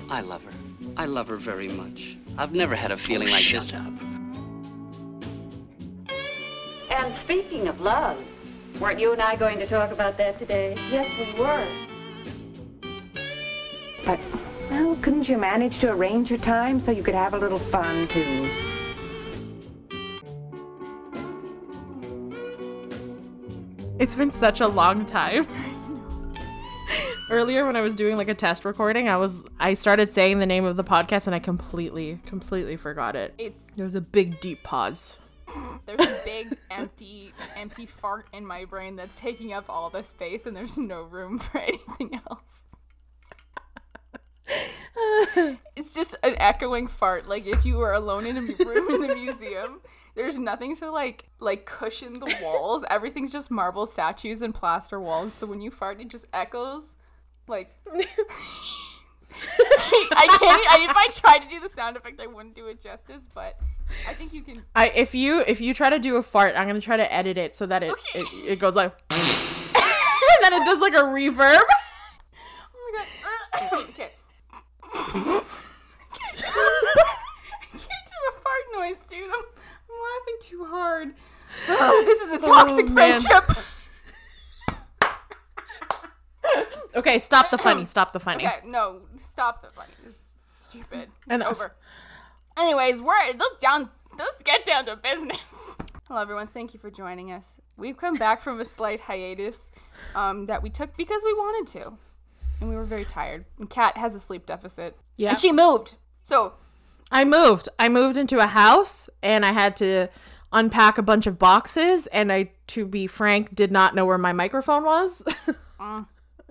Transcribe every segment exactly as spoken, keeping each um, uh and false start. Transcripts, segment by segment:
I love her. I love her very much. I've never had a feeling oh, like shut this. up. And speaking of love, weren't you and I going to talk about that today? Yes, we were. But, well, couldn't you manage to arrange your time so you could have a little fun, too? It's been such a long time. Earlier when I was doing like a test recording, I was I started saying the name of the podcast and I completely, completely forgot it. It's There was a big deep pause. There's a big empty empty fart in my brain that's taking up all the space and there's no room for anything else. It's just an echoing fart. Like if you were alone in a room in the museum, there's nothing to like like cushion the walls. Everything's just marble statues and plaster walls. So when you fart, it just echoes. Like I can't. I, if I tried to do the sound effect, I wouldn't do it justice. But I think you can. I if you if you try to do a fart, I'm gonna try to edit it so that it Okay. it, it goes like, and then it does like a reverb. Oh my god. Okay. I can't do a fart noise, dude. I'm, I'm laughing too hard. Oh, this is a toxic Oh, man. friendship. Okay, stop the funny. Stop the funny. Okay, no, stop the funny. It's stupid. It's Enough. over. Anyways, we're let's down. Let's get down to business. Hello, everyone. Thank you for joining us. We've come back from a slight hiatus um, that we took because we wanted to, and we were very tired. And Kat has a sleep deficit. Yeah. And she moved. So I moved. I moved into a house and I had to unpack a bunch of boxes. And I, to be frank, did not know where my microphone was. Mm.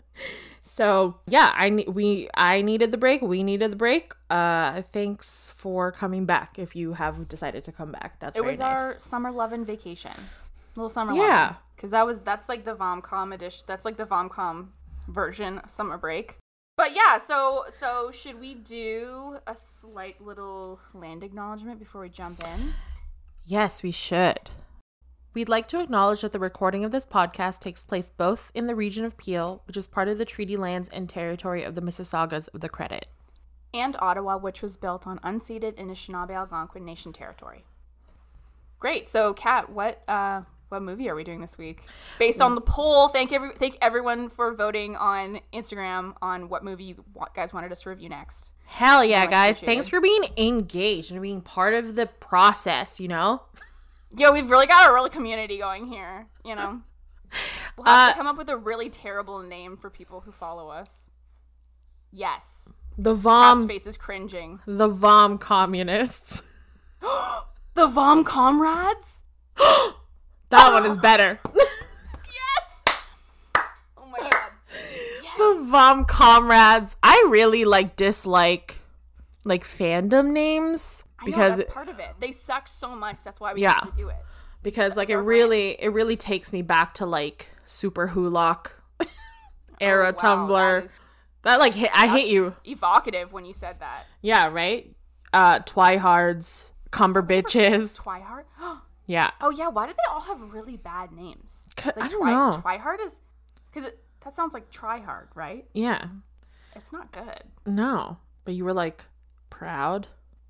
So yeah, I ne- we I needed the break. We needed the break. Uh, thanks for coming back. If you have decided to come back, that's it very was nice. our summer lovin' vacation, little summer Yeah. lovin'. Because that was that's like the Vomcom edition. That's like the Vomcom version of summer break. But yeah, so so should we do a slight little land acknowledgement before we jump in? Yes, we should. We'd like to acknowledge that the recording of this podcast takes place both in the region of Peel, which is part of the treaty lands and territory of the Mississaugas of the Credit, And Ottawa, which was built on unceded Anishinaabe Algonquin Nation territory. Great. So, Kat, what uh, what movie are we doing this week? Based on the poll, thank every thank everyone for voting on Instagram on what movie you wa- guys wanted us to review next. Hell yeah, Much guys. appreciated. Thanks for being engaged and being part of the process, you know? Yo, we've really got a real community going here, you know? We'll have Uh, to come up with a really terrible name for people who follow us. Yes. The Kat's Vom face is cringing. the Vom communists. The Vom Comrades? That one is better. Yes! Oh my god. The Vom comrades. I really like dislike like fandom names I know, because that's part of it. They suck so much. That's why we Yeah. have to do it. because like it They're really it really takes me back to like Super Hulock era Oh, wow, Tumblr. that is That like hit, I hate you. evocative when you said that. Yeah, right? Uh Twihards, Cumberbitches. Twihard? Yeah. Oh yeah, why do they all have really bad names? C- I don't Twi- know. Twihard is... Because that sounds like try hard, right? Yeah. It's not good. No. But you were like proud.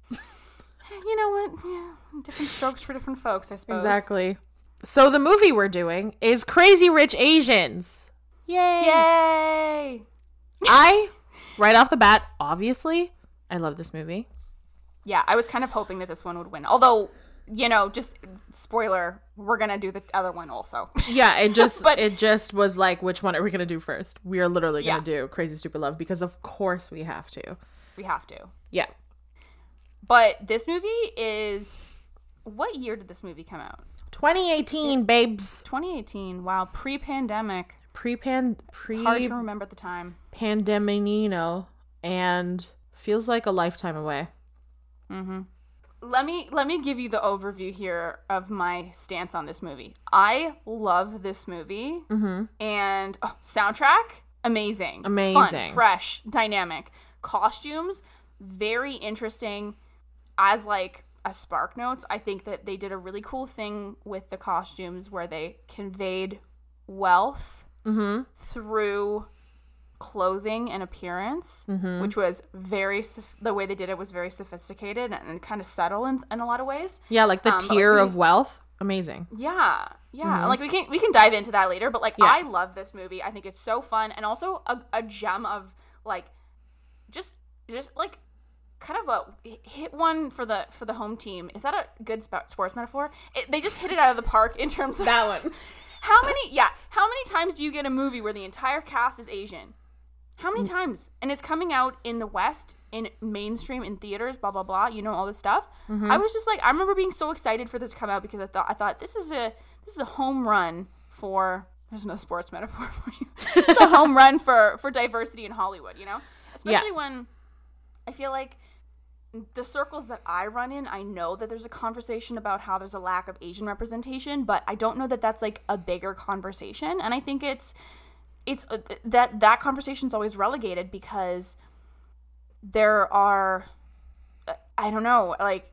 You know what? Yeah, different strokes for different folks, I suppose. Exactly. So the movie we're doing is Crazy Rich Asians. Yay. Yay! I, right off the bat, obviously, I love this movie. Yeah, I was kind of hoping that this one would win. Although, you know, just spoiler, we're gonna do the other one also. Yeah, it just But- it just was like, which one are we gonna do first? We are literally gonna Yeah. do Crazy Stupid Love because of course we have to. We have to. Yeah. But this movie is... What year did this movie come out? twenty eighteen, babes. twenty eighteen. Wow, pre-pandemic. Pre-pan It's hard to remember at the time. pre-pandemino and feels like a lifetime away. Mm-hmm. Let me let me give you the overview here of my stance on this movie. I love this movie, Mm-hmm. and oh, soundtrack amazing, Amazing. fun, fresh, dynamic. Costumes very interesting. As like a Spark Notes, I think that they did a really cool thing with the costumes where they conveyed wealth Mm-hmm. through clothing and appearance, Mm-hmm. which was very soph- the way they did it was very sophisticated and, and kind of subtle in, in a lot of ways. Yeah, like the Um, but, like, tier we- of wealth. Amazing. Yeah, yeah. Like we can we can dive into that later, but like Yeah. I love this movie. I think it's so fun and also a, a gem of like just just like kind of a hit one for the for the home team. Is that a good sp- sports metaphor? It, they just hit it out of the park in terms of That one. How many yeah, how many times do you get a movie where the entire cast is Asian? How many times? And it's coming out in the West, in mainstream, in theaters, blah blah blah. You know all this stuff. Mm-hmm. I was just like, I remember being so excited for this to come out because I thought, I thought this is a this is a home run for. There's no sports metaphor for you. It's a home run for for diversity in Hollywood. You know, especially Yeah. when I feel like the circles that I run in, I know that there's a conversation about how there's a lack of Asian representation, but I don't know that that's like a bigger conversation. And I think it's. It's uh, that that conversation's always relegated because there are, I don't know, like,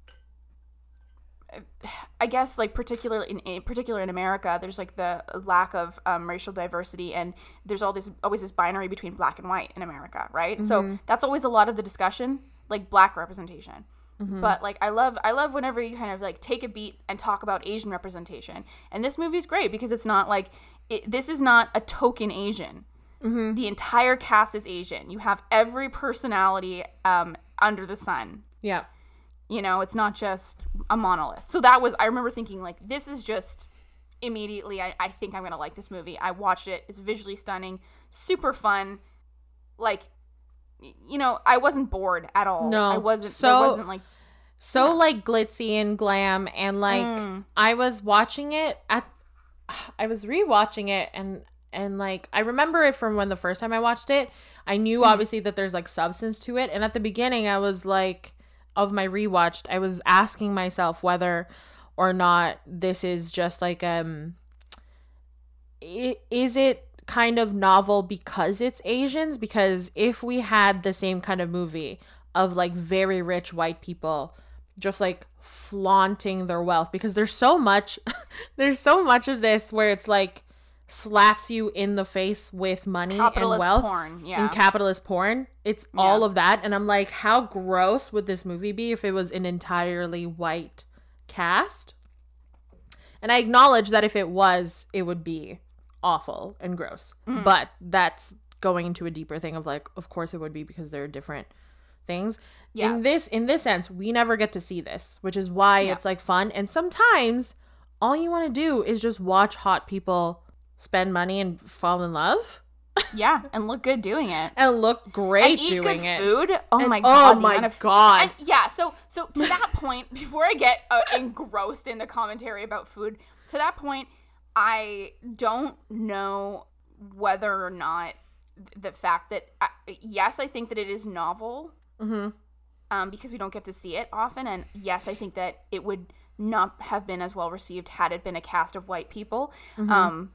I guess like particularly in, in particular in America, there's like the lack of um, racial diversity, and there's all this always this binary between black and white in America, right? Mm-hmm. So that's always a lot of the discussion, like black representation. Mm-hmm. But like I love I love whenever you kind of like take a beat and talk about Asian representation, and this movie's great because it's not like. It, this is not a token Asian. Mm-hmm. The entire cast is Asian. You have every personality um, under the sun. Yeah. You know, it's not just a monolith. So that was, I remember thinking, like, this is just immediately, I, I think I'm going to like this movie. I watched it. It's visually stunning, super fun. Like, you know, I wasn't bored at all. No. I wasn't, So- there wasn't like, So, like, glitzy and glam. And, like, Mm. I was watching it at I was rewatching it and and like I remember it from when the first time I watched it. I knew Mm-hmm. obviously that there's like substance to it, and at the beginning I was like of my rewatched, I was asking myself whether or not this is just like um i- is it kind of novel because it's Asians? Because if we had the same kind of movie of like very rich white people just like flaunting their wealth, because there's so much there's so much of this where it's like slaps you in the face with money and capitalist wealth porn. Yeah. in capitalist porn. It's Yeah. all of that, and I'm like, how gross would this movie be if it was an entirely white cast? And I acknowledge that if it was, it would be awful and gross. Mm. But that's going into a deeper thing of like, of course it would be because there are different things. Yeah. In this in this sense, we never get to see this, which is why Yeah. it's like fun. And sometimes all you want to do is just watch hot people spend money and fall in love Yeah, and look good doing it. and look great And eat doing good it. food. Oh And- my oh god! the my amount of- God. And yeah, so so to that point, before I get uh, engrossed in the commentary about food, to that point, I don't know whether or not the fact that uh, yes, I think that it is novel, Mm-hmm. um, because we don't get to see it often, and yes, I think that it would not have been as well received had it been a cast of white people. Mm-hmm. Um,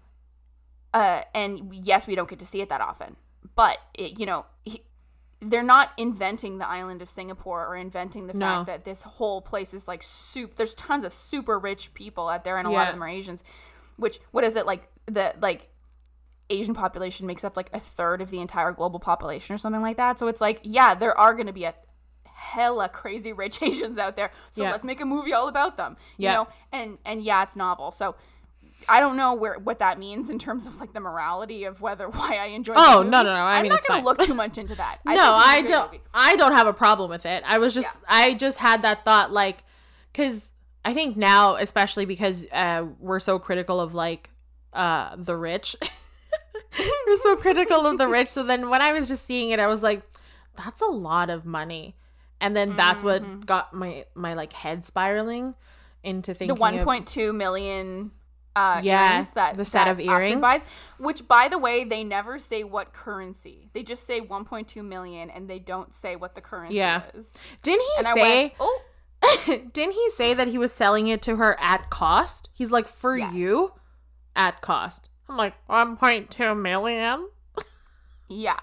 uh, and yes, we don't get to see it that often, but it, you know, he, they're not inventing the island of Singapore or inventing the No. fact that this whole place is like soup. There's tons of super rich people out there, and a lot Yeah. of them are Asians. Which, what is it like? The like Asian population makes up like a third of the entire global population or something like that. So it's like, yeah, there are going to be a hella crazy rich Asians out there. So Yeah. let's make a movie all about them. You Yeah. know, and and yeah, it's novel. So I don't know where what that means in terms of like the morality of whether why I enjoy. Oh, the movie. no, no, no. I I'm mean, not it's gonna fine. look too much into that. I No, think it's a I good don't. movie. I don't have a problem with it. I was just, I just had that thought, like, because I think now, especially because uh, we're so critical of like uh, the rich, we're so critical of the rich. So then when I was just seeing it, I was like, that's a lot of money, and then that's Mm-hmm. what got my my like head spiraling into thinking The one of- point two million uh Yeah, earrings that the set that of Astrid earrings. buys, which by the way, they never say what currency. They just say one point two million, and they don't say what the currency Yeah. is. Didn't he And I say? went, oh, Didn't he say that he was selling it to her at cost? He's like, for Yes. you, at cost. I'm like, one point two million. yeah.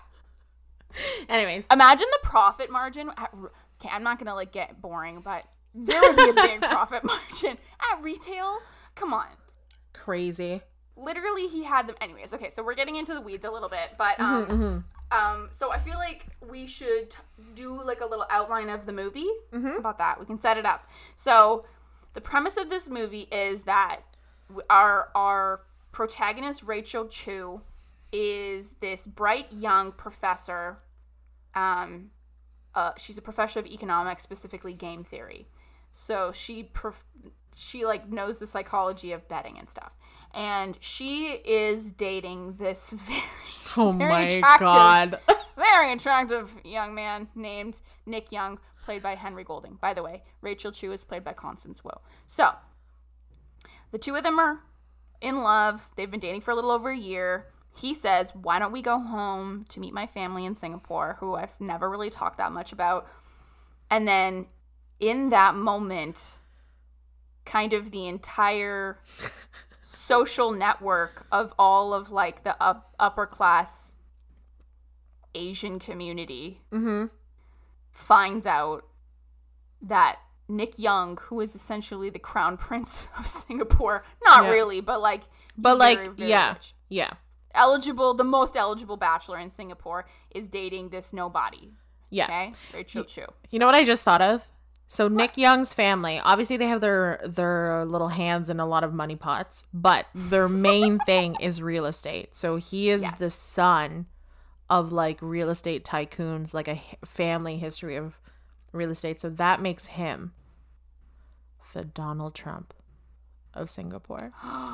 Anyways, Imagine the profit margin. At, okay, I'm not gonna like get boring, but there would be a big profit margin at retail. Come on, crazy. literally he had them. Anyways, okay, so we're getting into the weeds a little bit, but um, Mm-hmm, um, so I feel like we should t- do like a little outline of the movie. mm-hmm. How about that? We can set it up. So the premise of this movie is that our our protagonist Rachel Chu is this bright young professor. Um, uh, she's a professor of economics, specifically game theory. So she prof- she like knows the psychology of betting and stuff. And she is dating this very, Oh very my attractive, god. very attractive young man named Nick Young, played by Henry Golding. By the way, Rachel Chu is played by Constance Wu. So, the two of them are in love. They've been dating for a little over a year. He says, why don't we go home to meet my family in Singapore, who I've never really talked that much about. And then, in that moment, kind of the entire social network of all of like the up, upper class Asian community Mm-hmm. finds out that Nick Young, who is essentially the crown prince of Singapore, not Yeah. really, but like, But he's like, very, very yeah, rich. yeah, eligible, the most eligible bachelor in Singapore, is dating this nobody. yeah. Okay, Rachel Chu. You know what I just thought of? So Nick Young's family, obviously they have their their little hands in a lot of money pots, but their main thing is real estate. So he is Yes. the son of like real estate tycoons, like a h- family history of real estate. So that makes him the Donald Trump of Singapore.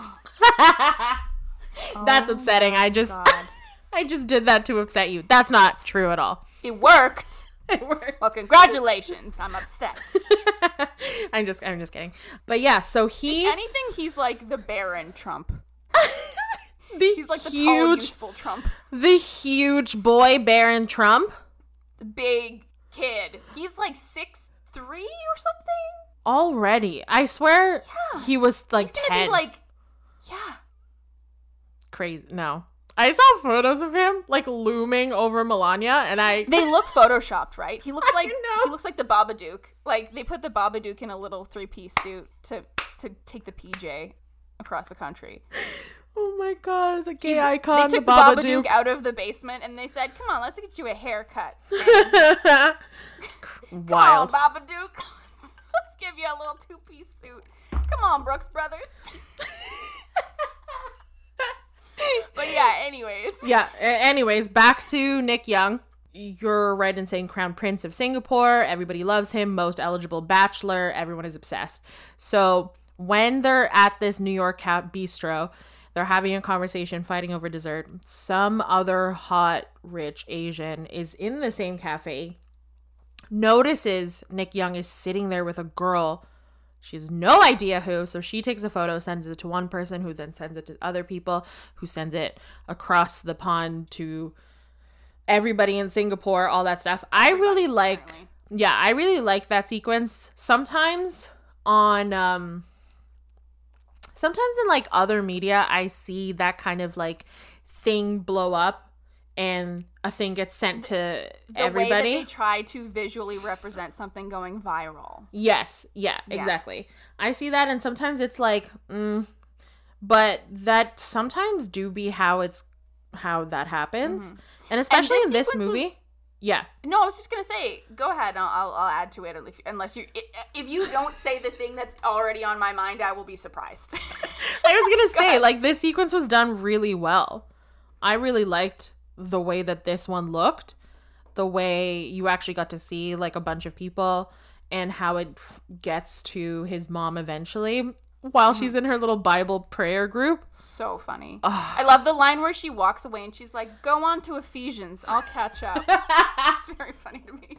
That's upsetting. I just God. I just did that to upset you. That's not true at all. It worked. It worked. Well, congratulations. I'm upset. I'm just I'm just kidding. But yeah, so he If anything, he's like the Baron Trump. the He's like the tall, huge youthful Trump. the huge boy Baron Trump The big kid. He's like six three or something. already. I swear Yeah. he was like He's gonna ten. be like, yeah. Crazy. No. I saw photos of him like looming over Melania and I They look photoshopped, right? He looks I like know. he looks like the Babadook. Like they put the Babadook in a little three piece suit to to take the P J across the country. Oh my god, the gay They icon, took the the Babadook. Babadook. out of the basement and they said, "Come on, let's get you a haircut." man. Come Wild. on, Babadook. Let's give you a little two piece suit. Come on, Brooks Brothers. But yeah, anyways. Yeah, a- anyways, back to Nick Young. You're right in saying Crown Prince of Singapore. Everybody loves him. Most eligible bachelor. Everyone is obsessed. So when they're at this New York cat bistro, they're having a conversation, fighting over dessert. Some other hot, rich Asian is in the same cafe, notices Nick Young is sitting there with a girl. She has no idea who, so she takes a photo, sends it to one person, who then sends it to other people, who sends it across the pond to everybody in Singapore, all that stuff. I really like, apparently. yeah, I really like that sequence. Sometimes on, um, sometimes in like other media, I see that kind of like thing blow up and a thing gets sent to The everybody. way that they try to visually represent something going viral. Yes, yeah, Yeah. exactly. I see that, and sometimes it's like, mm, but that sometimes do be how it's how that happens, and especially this in this sequence movie, was- yeah, No, I was just gonna say, go ahead. I'll, I'll, I'll add to it if, unless you, if you don't say the thing that's already on my mind, I will be surprised. I was gonna say ahead. like this sequence was done really well. I really liked the way that this one looked, the way you actually got to see like a bunch of people, and how it f- gets to his mom eventually while Mm-hmm. she's in her little Bible prayer group. So funny. I love the line where she walks away and she's like, "Go on to Ephesians. I'll catch up." It's very funny to me.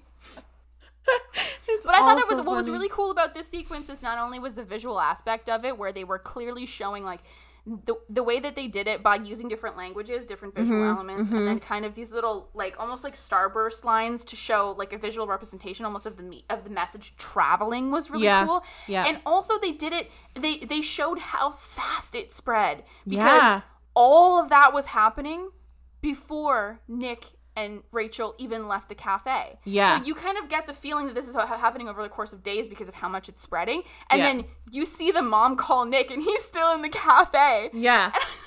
It's But I thought it also was what was funny. really cool about this sequence is not only was the visual aspect of it, where they were clearly showing like the the way that they did it by using different languages, different visual Mm-hmm, elements, and then kind of these little like almost like starburst lines to show like a visual representation almost of the me- of the message traveling was really Yeah, cool. yeah. And also they did it. They they showed how fast it spread because Yeah. all of that was happening before Nick and Rachel even left the cafe. Yeah. So you kind of get the feeling that this is ha- happening over the course of days because of how much it's spreading. And Yeah. then you see the mom call Nick and he's still in the cafe. Yeah.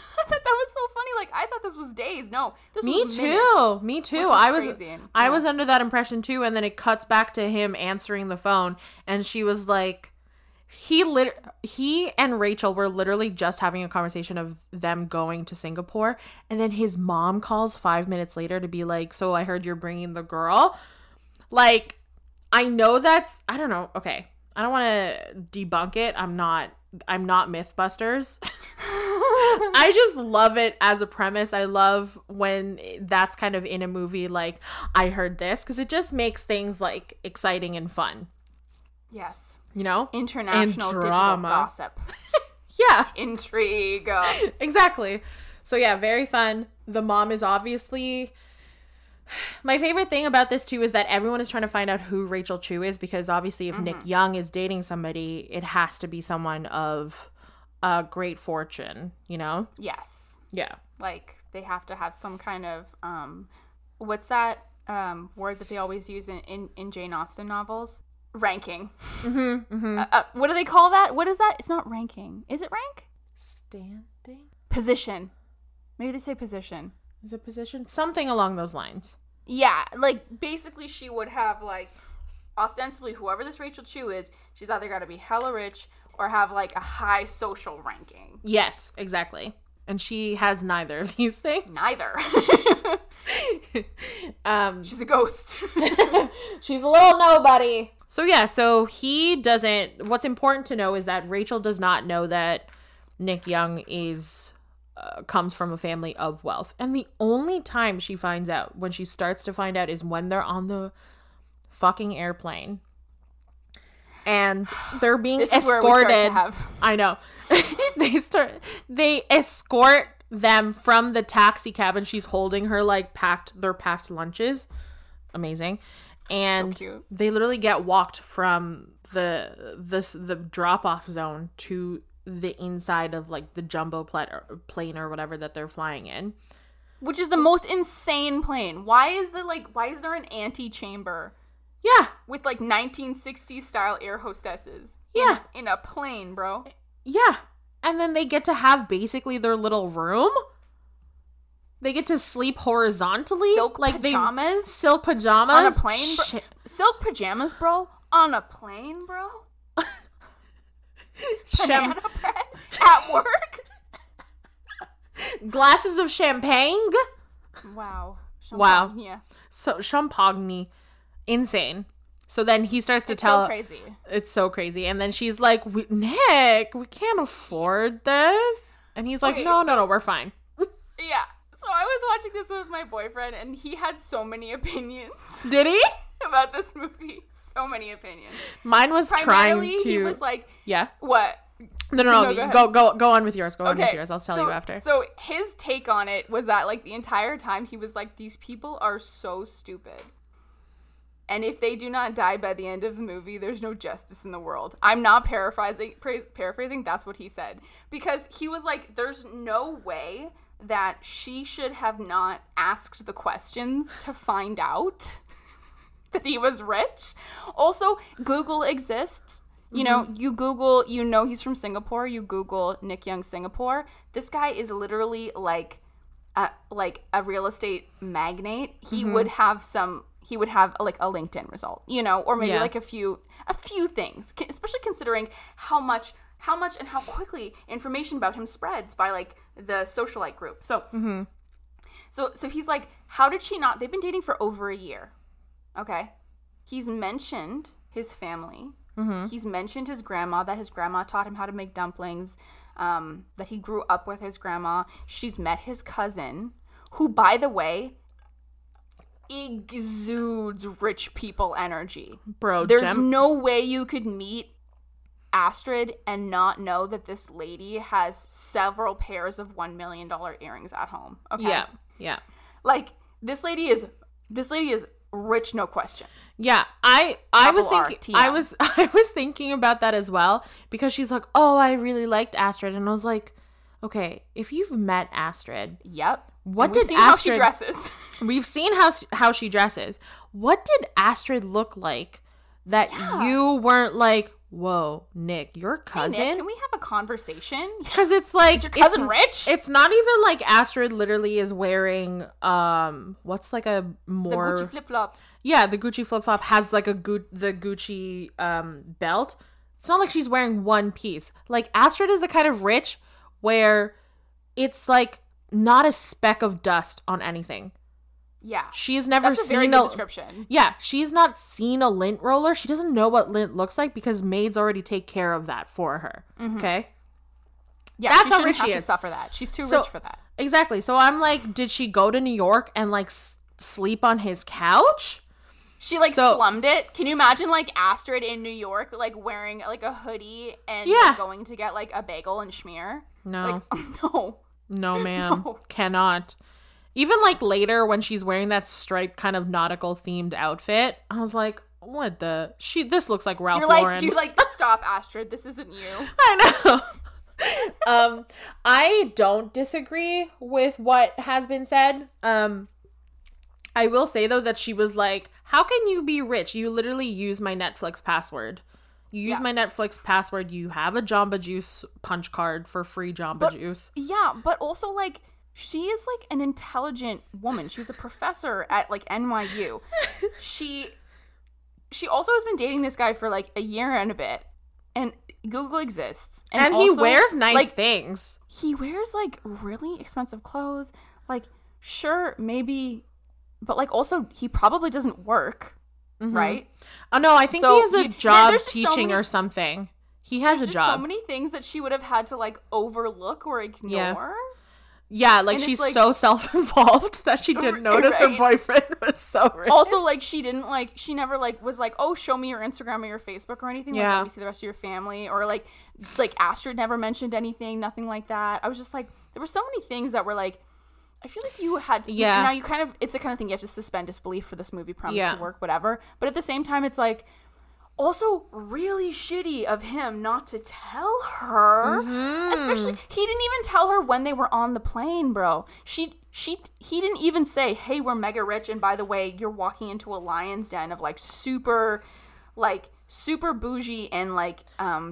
was so funny. Like, I thought this was days. No, this Me was too. minutes, Me too. which was I was crazy. I Yeah. was under that impression too, and then it cuts back to him answering the phone, and she was like, he lit he and Rachel were literally just having a conversation of them going to Singapore, and then his mom calls five minutes later to be like, so I heard you're bringing the girl. Like, I know that's, I don't know. Okay, I don't want to debunk it. I'm not. I'm not Mythbusters. I just love it as a premise. I love when that's kind of in a movie, like, I heard this, because it just makes things like exciting and fun. Yes. You know? International And digital drama. gossip. Yeah, Intrigue. exactly. So yeah, very fun. The mom is obviously... My favorite thing about this too is that everyone is trying to find out who Rachel Chu is, because obviously if mm-hmm. Nick Young is dating somebody, it has to be someone of uh, great fortune, you know? Yes. Yeah. Like, they have to have some kind of, um, what's that um, word that they always use in, in, in Jane Austen novels? Ranking. Mm-hmm, mm-hmm. Uh, uh, what do they call that? What is that? It's not ranking. Is it rank? Standing? Position. Maybe they say position. Is it position? Something along those lines. Yeah, like, basically she would have, like, ostensibly whoever this Rachel Chu is, she's either got to be hella rich or have, like, a high social ranking. Yes, exactly. And she has neither of these things. Neither. um, she's a ghost. She's a little nobody. So, yeah, so he doesn't... What's important to know is that Rachel does not know that Nick Young is... Uh, comes from a family of wealth, and the only time she finds out, when she starts to find out, is when they're on the fucking airplane and they're being this is escorted. Where we start to have... I know. they start they escort them from the taxi cab, and she's holding her like packed their packed lunches. Amazing. And so cute. They literally get walked from the this the drop off zone to the inside of like the jumbo pl- plane or whatever that they're flying in, which is the most insane plane. Why is the like why is there an antechamber? Yeah, with like nineteen sixties style air hostesses. Yeah, in, in a plane, bro. Yeah, and then they get to have basically their little room. They get to sleep horizontally, silk like pajamas, they, silk pajamas on a plane, bro. Sh- silk pajamas, bro, on a plane, bro. Banana Cham- bread at work. Glasses of champagne. Wow. Champagne. Wow. Yeah. So champagne, insane. So then he starts to it's tell. So crazy. It's so crazy, and then she's like, we, "Nick, we can't afford this," and he's like, okay, "No, so, no, no, we're fine." Yeah. So I was watching this with my boyfriend, and he had so many opinions. Did he? About this movie. So many opinions. Mine was Primarily, trying to. he was like, yeah. What? No, no, no. no go, go, go, go on with yours. Go on okay, with yours. I'll tell so, you after. So his take on it was that, like, the entire time he was like, these people are so stupid. And if they do not die by the end of the movie, there's no justice in the world. I'm not paraphrasing. Pra- paraphrasing. That's what he said. Because he was like, there's no way that she should have not asked the questions to find out that he was rich. Also, Google exists. You know, mm-hmm. you Google, you know he's from Singapore. You Google Nick Young Singapore. This guy is literally like, a, like a real estate magnate. He mm-hmm. would have some. He would have like a LinkedIn result, you know, or maybe yeah. like a few, a few things. Especially considering how much, how much, and how quickly information about him spreads by like the socialite group. So, mm-hmm. so, so he's like, how did she not? They've been dating for over a year. Okay, he's mentioned his family. Mm-hmm. He's mentioned his grandma, that his grandma taught him how to make dumplings, um, that he grew up with his grandma. She's met his cousin, who, by the way, exudes rich people energy. Bro, there's Gem- no way you could meet Astrid and not know that this lady has several pairs of one million dollars earrings at home. Okay? Yeah, yeah. Like, this lady is, this lady is rich, no question. Yeah, I I was R, thinking T M. I was I was thinking about that as well, because she's like, "Oh, I really liked Astrid." And I was like, "Okay, if you've met Astrid, yep. What and did we've seen Astrid how she dresses? We've seen how how she dresses. What did Astrid look like that yeah. you weren't like, whoa, Nick, your Hey, cousin? Nick, can we have a conversation? Because it's like, Is your cousin it's, rich? It's not even like Astrid literally is wearing, um, what's like a The more... Gucci flip flop. Yeah, the Gucci flip-flop has like a Gu- the Gucci um, belt. It's not like she's wearing one piece. Like, Astrid is the kind of rich where it's like not a speck of dust on anything. Yeah. She has never That's a seen very a good description. Yeah, she's not seen a lint roller. She doesn't know what lint looks like because maids already take care of that for her. Mm-hmm. Okay? Yeah, That's she how shouldn't rich have she to is. suffer that. She's too So- rich for that. Exactly. So I'm like, did she go to New York and like s- sleep on his couch? She like So- slummed it. Can you imagine like Astrid in New York, like wearing like a hoodie and Yeah. like, going to get like a bagel and schmear? No. Like, no. No, ma'am. No. Cannot. Even like later when she's wearing that striped kind of nautical themed outfit, I was like, what the? She. This looks like Ralph You're like Lauren. you like stop, Astrid. This isn't you. I know. um, I don't disagree with what has been said. Um, I will say though that she was like, how can you be rich? You literally use my Netflix password. You use Yeah. my Netflix password. You have a Jamba Juice punch card for free Jamba But- Juice. Yeah, but also like she is like an intelligent woman. She's a professor at like N Y U. she she also has been dating this guy for like a year and a bit. And Google exists. And, he also, wears nice like, things. he wears like really expensive clothes. Like, sure, maybe, but like also he probably doesn't work, right? Oh no, I think So he has a you- there- job there's just so teaching many- or something. He has There's a just job. so many things that she would have had to like overlook or ignore. yeah, like and she's it's like- so self-involved that she didn't notice her Right. boyfriend was so rich. Also, like she didn't like she never like was like, oh, show me your Instagram or your Facebook or anything. Like, Yeah. let me see the rest of your family, or like like Astrid never mentioned anything, nothing like that. I was just like, there were so many things that were like, I feel like you had to. Yeah. Now you kind of, it's the kind of thing you have to suspend disbelief for this movie promise Yeah. to work, whatever. But at the same time, it's like, also really shitty of him not to tell her. Mm-hmm. Especially, he didn't even tell her when they were on the plane, bro. She, she, he didn't even say, hey, we're mega rich, and by the way, you're walking into a lion's den of like super, like super bougie and like, um,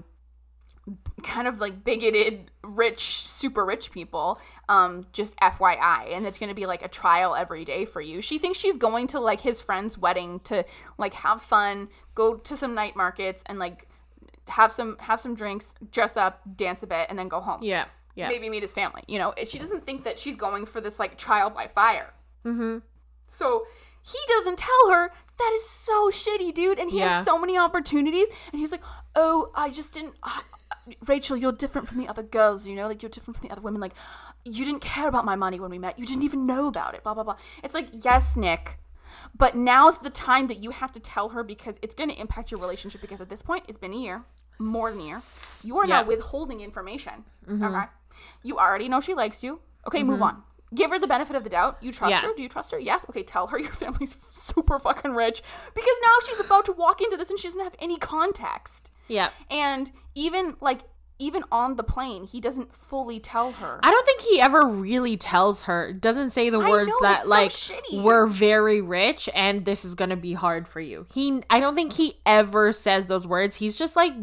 kind of like bigoted, rich, super rich people. Um, just F Y I, and it's gonna be like a trial every day for you. She thinks she's going to like his friend's wedding to like have fun, go to some night markets, and like have some have some drinks, dress up, dance a bit, and then go home. yeah, yeah. Maybe meet his family. You know, she doesn't think that she's going for this like trial by fire. Mm-hmm. So he doesn't tell her. That is so shitty, dude. And he Yeah. has so many opportunities, and he's like, "Oh, I just didn't." Uh, Rachel, you're different from the other girls, you know, like you're different from the other women. Like, you didn't care about my money when we met. You didn't even know about it. Blah blah blah. It's like, yes, Nick, but now's the time that you have to tell her because it's going to impact your relationship. Because at this point, it's been a year, more than a year. You are Yeah. now withholding information. Okay, you already know she likes you. Okay, move on. Give her the benefit of the doubt. You trust Yeah. her? Do you trust her? Yes. Okay, tell her your family's super fucking rich because now she's about to walk into this and she doesn't have any context. yeah. And even like even on the plane, he doesn't fully tell her. I don't think he ever really tells her. Doesn't say the I words know, that it's so like shitty. we're very rich and this is gonna be hard for you. He, I don't think he ever says those words. He's just like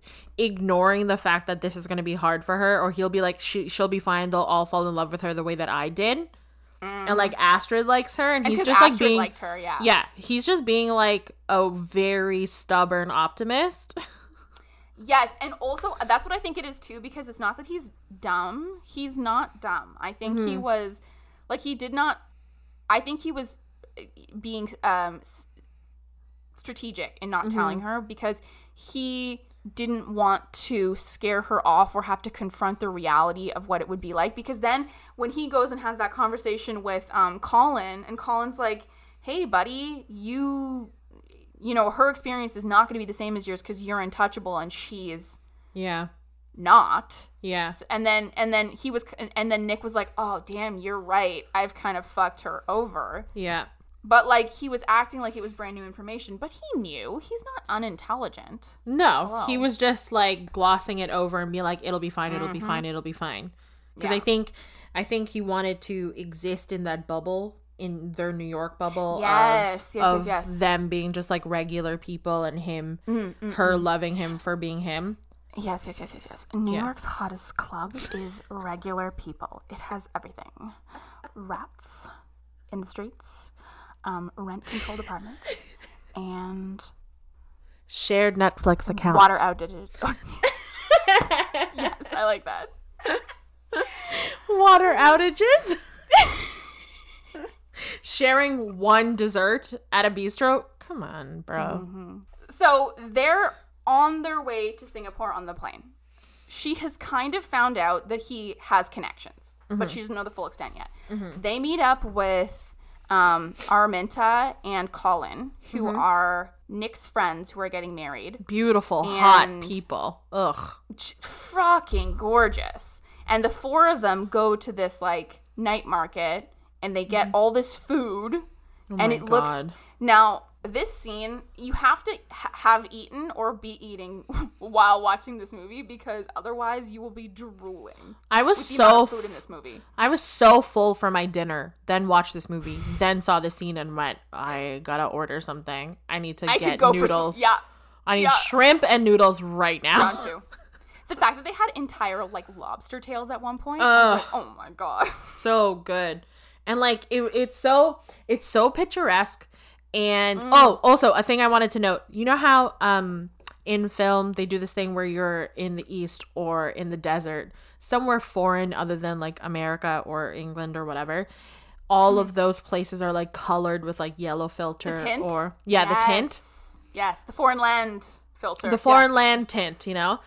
ignoring the fact that this is gonna be hard for her, or he'll be like, she, she'll be fine. They'll all fall in love with her the way that I did, and like Astrid likes her, and, And he's 'cause just like Astrid being liked her, yeah. yeah. He's just being like a very stubborn optimist. Yes, and also that's what I think it is too, because it's not that he's dumb. He's not dumb. I think he was like he did not. I think he was being um s- strategic in not telling her because he didn't want to scare her off or have to confront the reality of what it would be like. Because then when he goes and has that conversation with um Colin, and Colin's like, "Hey, buddy, you." You know, her experience is not going to be the same as yours because you're untouchable and she is Yeah, not. yeah, S- And then, and then he was, and then Nick was like, "Oh, damn, you're right. I've kind of fucked her over." yeah. But like, he was acting like it was brand new information, but he knew he's not unintelligent. No, Hello. he was just like glossing it over and be like, "It'll be fine. It'll be fine. It'll be fine." Because Yeah. I think, I think he wanted to exist in that bubble in their New York bubble Yes, of, yes, of yes, yes. them being just like regular people and him, Mm, mm, her mm. loving him for being him. Yes, yes, yes, yes, yes. New Yeah. York's hottest club is regular people. It has everything. Rats in the streets, um, rent-controlled apartments, and Shared Netflix accounts. water outages. Yes, I like that. Water outages. Sharing one dessert at a bistro. Come on, bro. Mm-hmm. So they're on their way to Singapore on the plane. She has kind of found out that he has connections, mm-hmm. but she doesn't know the full extent yet. Mm-hmm. They meet up with um, Araminta and Colin, who mm-hmm. are Nick's friends who are getting married. Beautiful, and hot people. Ugh. Fucking gorgeous. And the four of them go to this, like, night market, and they get mm-hmm. all this food. Oh and my it God. looks... Now, this scene, you have to ha- have eaten or be eating while watching this movie, because otherwise you will be drooling. I was with the so... amount of food in this movie. I was so full for my dinner, then watched this movie, then saw the scene and went, I gotta order something. I need to I get could go noodles. For some, yeah. I need yeah. shrimp and noodles right now. Gone too. The fact that they had entire, like, lobster tails at one point, I was like, oh my God. So good. And, like, it, it's so, it's so picturesque. And, mm. oh, also, a thing I wanted to note. You know how um, in film they do this thing where you're in the East or in the desert, somewhere foreign other than, like, America or England or whatever. All mm. of those places are, like, colored with, like, yellow filter. The tint? Or, yeah, yes. the tint. Yes, the foreign land filter. The foreign yes. land tint, you know?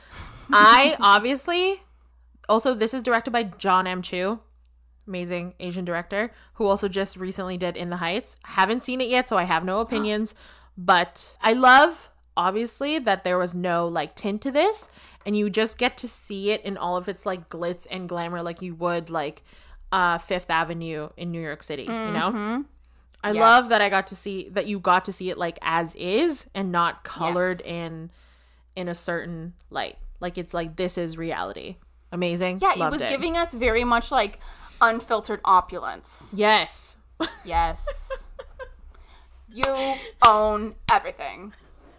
I, obviously, also, this is directed by John M. Chu. Amazing Asian director who also just recently did In the Heights. Haven't seen it yet, so I have no opinions, but I love obviously that there was no like tint to this, and you just get to see it in all of its like glitz and glamour like you would like uh Fifth Avenue in New York City, mm-hmm. you know? I yes. love that I got to see that you got to see it like as is and not colored yes. in in a certain light. Like it's like this is reality. Amazing. Yeah, Loved it was it. giving us very much like unfiltered opulence. Yes. Yes. You own everything.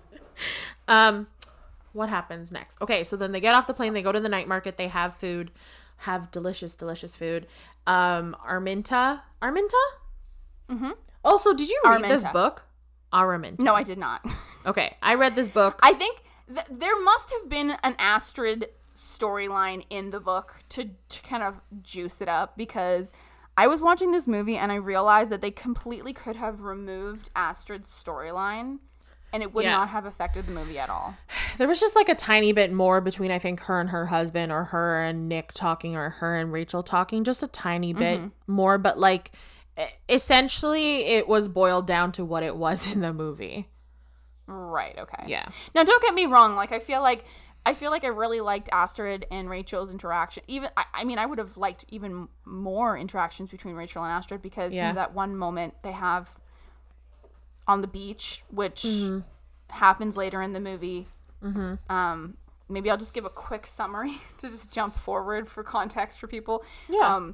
Um, what happens next? Okay, so then they get off the plane, they go to the night market, they have food, have delicious, delicious food. Um, Araminta, Araminta? Mm-hmm. Also, did you read Araminta. this book? Araminta. No, I did not. Okay, I read this book. I think th- there must have been an Astrid storyline in the book to, to kind of juice it up, because I was watching this movie and I realized that they completely could have removed Astrid's storyline and it would yeah. not have affected the movie at all. There was just like a tiny bit more between, I think, her and her husband, or her and Nick talking, or her and Rachel talking, just a tiny bit mm-hmm. more, but like essentially it was boiled down to what it was in the movie. Right, okay. Yeah. Now don't get me wrong, like I feel like I feel like I really liked Astrid and Rachel's interaction. Even I, I mean, I would have liked even more interactions between Rachel and Astrid, because yeah. you know, that one moment they have on the beach, which mm-hmm. happens later in the movie. Mm-hmm. Um, maybe I'll just give a quick summary to just jump forward for context for people. Yeah. Um,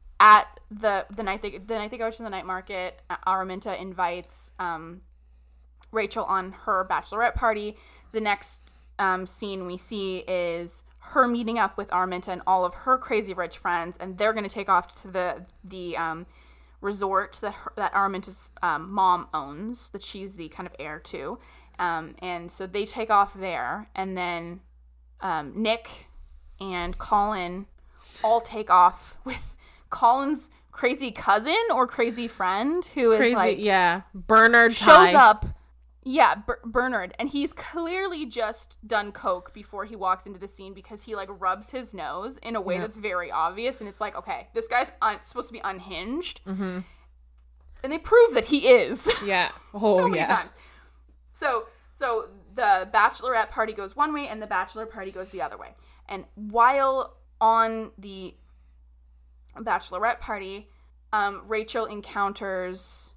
at the the night they the night they go to the night market, Araminta invites um, Rachel on her bachelorette party. The next Um, scene we see is her meeting up with Araminta and all of her crazy rich friends, and they're going to take off to the the um, resort that her, that Araminta's um, mom owns, that she's the kind of heir to, um, and so they take off there, and then um, Nick and Colin all take off with Colin's crazy cousin or crazy friend, who is crazy, like yeah, Bernard shows Ty. up. Yeah, Ber- Bernard, and he's clearly just done coke before he walks into the scene, because he like rubs his nose in a way yeah. that's very obvious, and it's like, okay, this guy's un- supposed to be unhinged, mm-hmm. and they prove that he is. Yeah, oh so many yeah. times. So, so the bachelorette party goes one way, and the bachelor party goes the other way. And while on the bachelorette party, um, Rachel encounters,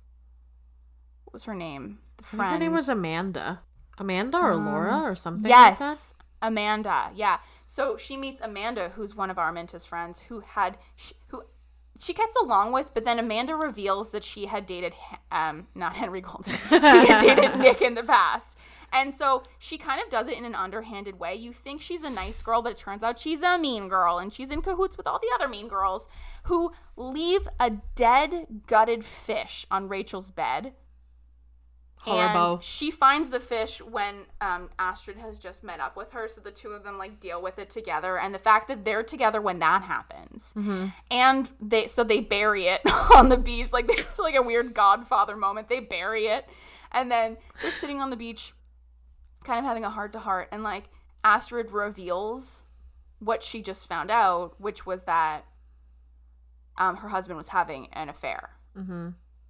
what was her name? I think her name was Amanda. Amanda or um, Laura or something yes, like that? Amanda. Yeah. So she meets Amanda, who's one of Araminta's friends, who had, who, she gets along with, but then Amanda reveals that she had dated, um, not Henry Golden, she had dated Nick in the past. And so she kind of does it in an underhanded way. You think she's a nice girl, but it turns out she's a mean girl, and she's in cahoots with all the other mean girls who leave a dead, gutted fish on Rachel's bed. Horrible. And she finds the fish when um, Astrid has just met up with her, so the two of them like deal with it together. And the fact that they're together when that happens, Mm-hmm. and they so they bury it on the beach, like it's like a weird Godfather moment. They bury it, and then they're sitting on the beach, kind of having a heart to heart, and like Astrid reveals what she just found out, which was that um, her husband was having an affair. Mm-hmm.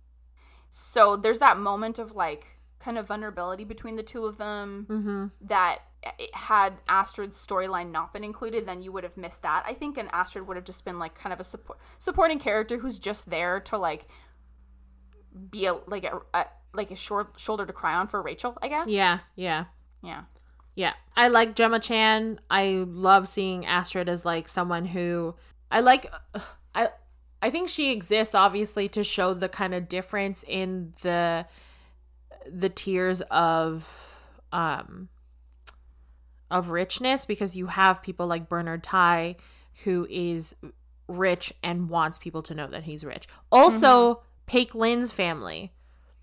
So there's that moment of like kind of vulnerability between the two of them Mm-hmm. that it had Astrid's storyline not been included, then you would have missed that, I think, and Astrid would have just been like kind of a support supporting character who's just there to like be a like a, a like a short shoulder to cry on for Rachel, I guess. Yeah, yeah. Yeah. Yeah. I like Gemma Chan. I love seeing Astrid as like someone who I like I I think she exists obviously to show the kind of difference in the the tiers of um of richness, because you have people like Bernard Tai who is rich and wants people to know that he's rich. Also, mm-hmm. Paik Lynn's family.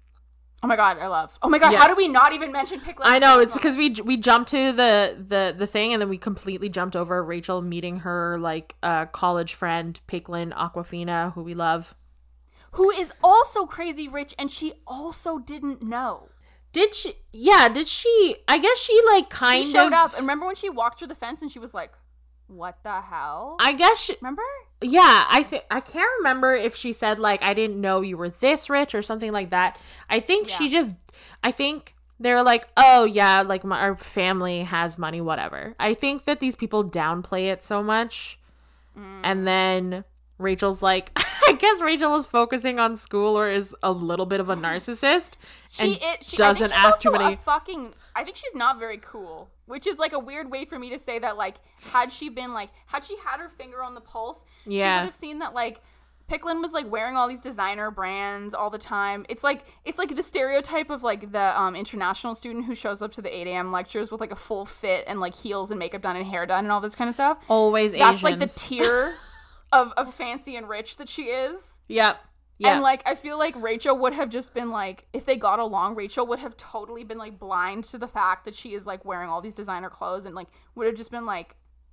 Oh my god, I love. Oh my god, Yeah. how do we not even mention Paik Lynn? I know, it's because we we jumped to the, the the thing, and then we completely jumped over Rachel meeting her like uh college friend Paik Lynn Aquafina, who we love. Who is also crazy rich, and she also didn't know. Did she? Yeah, did she? I guess she like kind She showed of. up, and remember when she walked through the fence and she was like, "What the hell?" I guess she. Remember? Yeah, I think I can't remember if she said like I didn't know you were this rich or something like that. I think Yeah. she just. I think they're like, oh yeah, like my, our family has money, whatever. I think that these people downplay it so much, Mm. and then Rachel's like, I guess Rachel was focusing on school or is a little bit of a narcissist She, and it, she doesn't I think she's ask too also many. A fucking. I think she's not very cool, which is like a weird way for me to say that. Like, had she been like, had she had her finger on the pulse, she Yeah. would have seen that like. Paik Lynn was like wearing all these designer brands all the time. It's like it's like the stereotype of like the um, international student who shows up to the eight a.m. lectures with like a full fit and like heels and makeup done and hair done and all this kind of stuff. Always That's Asians. like the tier of, of fancy and rich that she is. Yep. Yeah. And like I feel like Rachel would have just been like, if they got along, Rachel would have totally been like blind to the fact that she is like wearing all these designer clothes, and like would have just been like,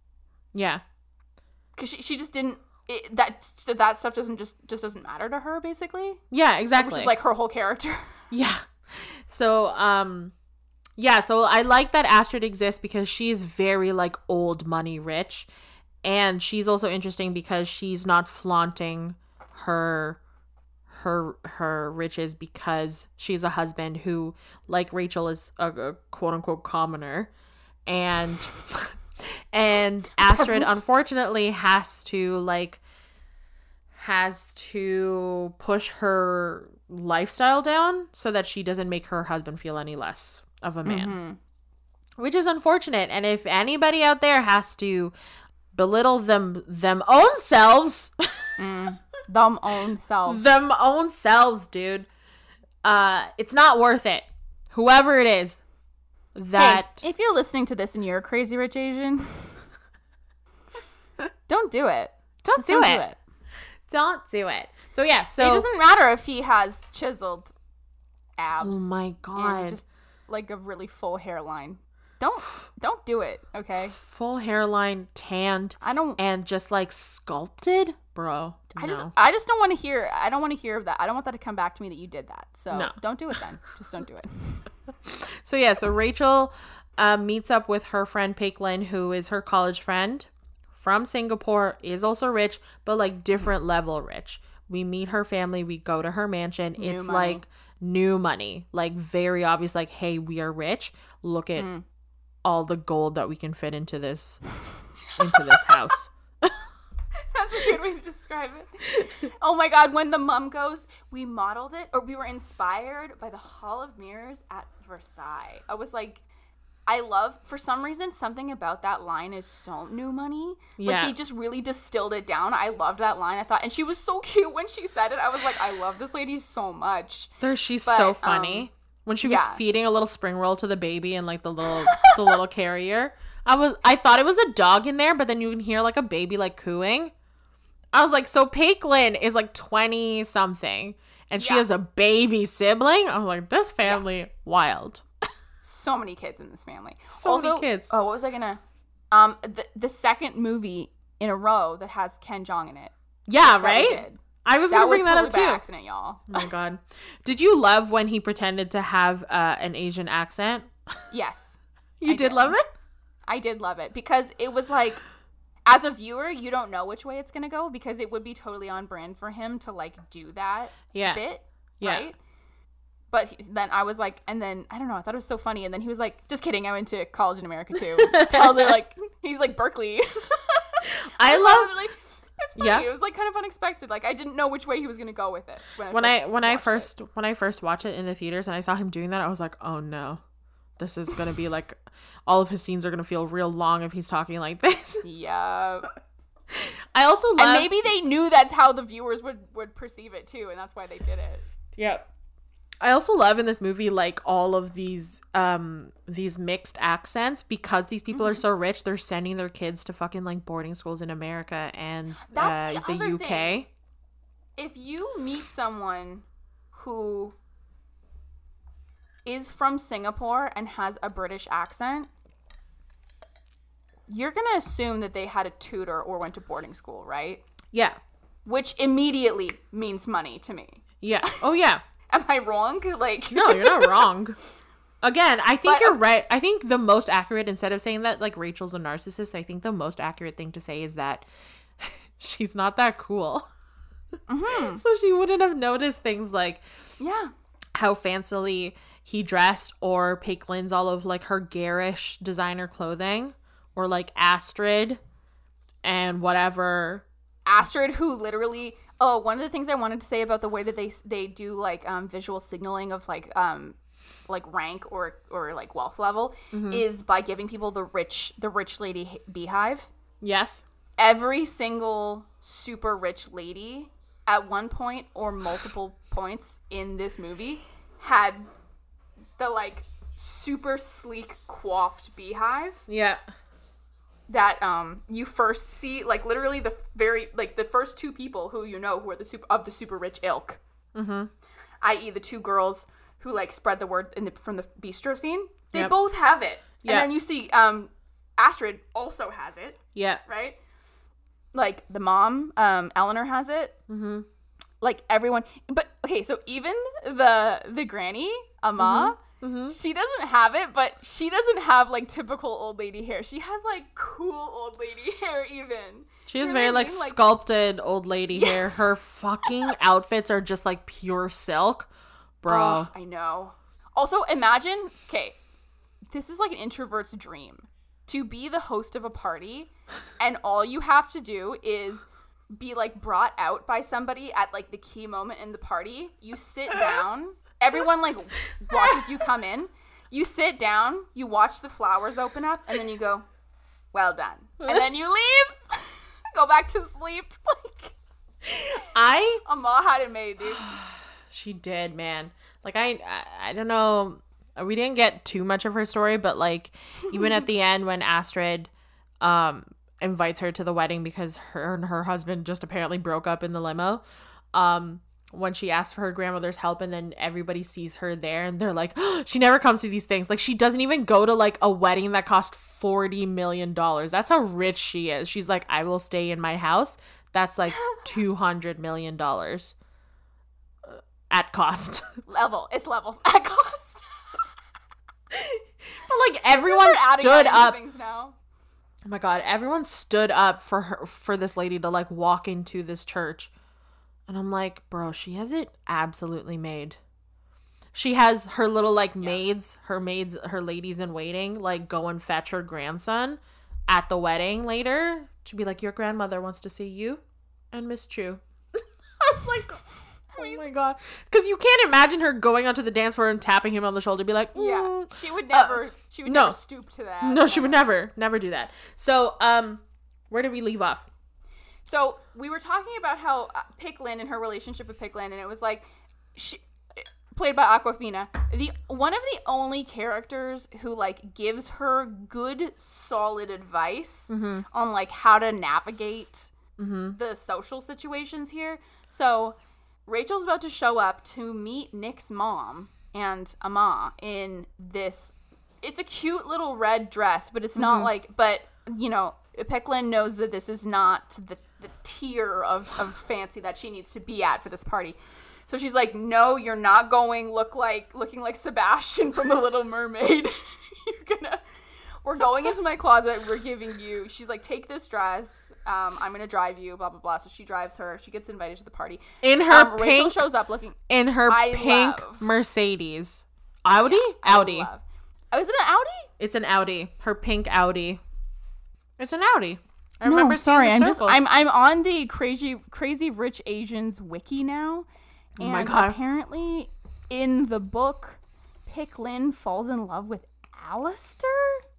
yeah. because she, she just didn't. It, that that stuff doesn't just just doesn't matter to her, basically. Yeah, exactly. Which is like her whole character. Yeah. So, um, yeah, so I like that Astrid exists because she's very like old money rich. And she's also interesting because she's not flaunting her her her riches because she has a husband who, like Rachel, is a, a quote unquote commoner. And and Astrid Peasant. unfortunately has to like has to push her lifestyle down so that she doesn't make her husband feel any less of a man. Mm-hmm. Which is unfortunate. And if anybody out there has to belittle them them own selves, Mm. Them own selves. them own selves, dude, uh, it's not worth it. Whoever it is that Hey, if you're listening to this and you're a crazy rich Asian, don't do it. don't, Just do, don't it. do it. Don't do it. So yeah, It so doesn't matter if he has chiseled abs. oh my and god, just like a really full hairline. Don't don't do it, okay? full hairline, tanned, I don't. and just like sculpted, bro. I no. just I just don't want to hear. I don't want to hear of that. I don't want that to come back to me that you did that. So No. don't do it then. Just don't do it. So yeah, so Rachel uh, meets up with her friend Paik Lynn, who is her college friend from Singapore, is also rich, but like different level rich. We meet her family, we go to her mansion. New it's money. like new money, like very obvious, like, hey, we are rich. Look at Mm. all the gold that we can fit into this into this house. That's a good way to describe it. Oh my god, when the mum goes, we modeled it, or we were inspired by the Hall of Mirrors at Versailles. I was like, I love, for some reason, something about that line is so new money. Yeah. Like, they just really distilled it down. I loved that line. I thought, and she was so cute when she said it. I was like, I love this lady so much. There, she's But, so funny. um, When she was yeah. feeding a little spring roll to the baby and like the little the little carrier, I was I thought it was a dog in there, but then you can hear like a baby like cooing. I was like, so Paiklin is like twenty something, and she Yeah. has a baby sibling. I was like, this family wild. So many kids in this family. So also, many kids. Oh, what was I gonna? Um, the the second movie in a row that has Ken Jeong in it. Yeah, that we right. did. I was That gonna was bring that totally up by too. accident, y'all. Oh my god, did you love when he pretended to have uh, an Asian accent? Yes, You I did did. love it. I did love it because it was like, as a viewer, you don't know which way it's gonna go because it would be totally on brand for him to like do that Yeah. bit, Yeah. right? But he, then I was like, and then I don't know, I thought it was so funny, and then he was like, "Just kidding, I went to college in America too." Tells her like he's like Berkeley. I just love thought it was, like, it's funny. Yeah. It was like kind of unexpected. Like I didn't know which way he was gonna go with it when I when first I when I watched first it. when I first watched it in the theaters and I saw him doing that, I was like, oh no, this is gonna be like all of his scenes are gonna feel real long if he's talking like this. Yeah. I also love And maybe they knew that's how the viewers would would perceive it too, and that's why they did it. Yep. I also love in this movie like all of these um these mixed accents because these people Mm-hmm. are so rich, they're sending their kids to fucking like boarding schools in America and That's uh, the the other U K. thing. If you meet someone who is from Singapore and has a British accent, you're going to assume that they had a tutor or went to boarding school, right? Yeah. Which immediately means money to me. Yeah. Oh yeah. Am I wrong? Like, No, you're not wrong. Again, I think But, you're um, right. I think the most accurate, instead of saying that like Rachel's a narcissist, I think the most accurate thing to say is that she's not that cool. Mm-hmm. So she wouldn't have noticed things like yeah. how fancily he dressed or Paiklin's all of like her garish designer clothing or like Astrid and whatever. Astrid, who literally, oh, one of the things I wanted to say about the way that they they do like um, visual signaling of like um like rank or or like wealth level Mm-hmm. is by giving people the rich the rich lady h- beehive. Yes. Every single super rich lady at one point or multiple points in this movie had the like super sleek coiffed beehive Yeah. that um you first see, like literally the very like the first two people who you know who are the super of the super rich ilk, mm-hmm. that is the two girls who like spread the word in the from the bistro scene. They Yep. both have it, Yeah. and then you see um Astrid also has it, Yeah. right? Like the mom, um Eleanor has it. Mm-hmm. Like everyone, but okay, so even the the granny Ama. Mm-hmm. She doesn't have it, but she doesn't have like typical old lady hair. She has like cool old lady hair even. She Do has you know very what I like mean? Like- sculpted old lady hair. Her fucking outfits are just like pure silk. Bro. Oh, I know. Also, imagine, okay, this is like an introvert's dream. To be the host of a party, and all you have to do is be like brought out by somebody at like the key moment in the party. You sit down. Everyone like watches you come in. You sit down, you watch the flowers open up, and then you go, well done. And then you leave, go back to sleep. Like, I Ama had it made, dude. She did, man. Like I, I, I don't know. We didn't get too much of her story, but like even at the end when Astrid, um, invites her to the wedding because her and her husband just apparently broke up in the limo. Um, when she asks for her grandmother's help, and then everybody sees her there, and they're like, oh, she never comes to these things. Like she doesn't even go to like a wedding that cost forty million dollars. That's how rich she is. She's like, I will stay in my house. That's like two hundred million dollars at cost. Level. It's levels at cost. But like everyone They're adding stood that into up. things now. Oh my god, everyone stood up for her, for this lady to like walk into this church. And I'm like, bro, she has it absolutely made. She has her little like maids, her maids, her ladies in waiting, like go and fetch her grandson at the wedding later to be like, your grandmother wants to see you and Miss Chu. I was like, Oh my god. Because you can't imagine her going onto the dance floor and tapping him on the shoulder, be like, mm. Yeah, she would never. Uh, she would no. never stoop to that. No, she would never, never do that. So, um, where did we leave off? So we were talking about how uh, Picklin and her relationship with Picklin, and it was like, she, played by Awkwafina, the one of the only characters who like gives her good, solid advice mm-hmm. on like how to navigate mm-hmm. the social situations here. So Rachel's about to show up to meet Nick's mom and Ama in this. It's a cute little red dress, but it's not mm-hmm. like. But you know, Picklin knows that this is not the the tier of, of fancy that she needs to be at for this party. So she's like, "No, you're not going look like looking like Sebastian from The Little Mermaid. You're gonna. We're going into my closet. We're giving you." She's like, "Take this dress. Um, I'm gonna drive you." Blah blah blah. So she drives her. She gets invited to the party. In her um, pink. Rachel shows up looking. In her I pink love. Mercedes. Audi. Yeah, Audi. Love. Oh, is it an Audi? It's an Audi. Her pink Audi. It's an Audi. I no, remember sorry. seeing the I'm just. I'm. I'm on the crazy Crazy Rich Asians wiki now. And oh my God. Apparently, in the book, Picklin falls in love with Alistair?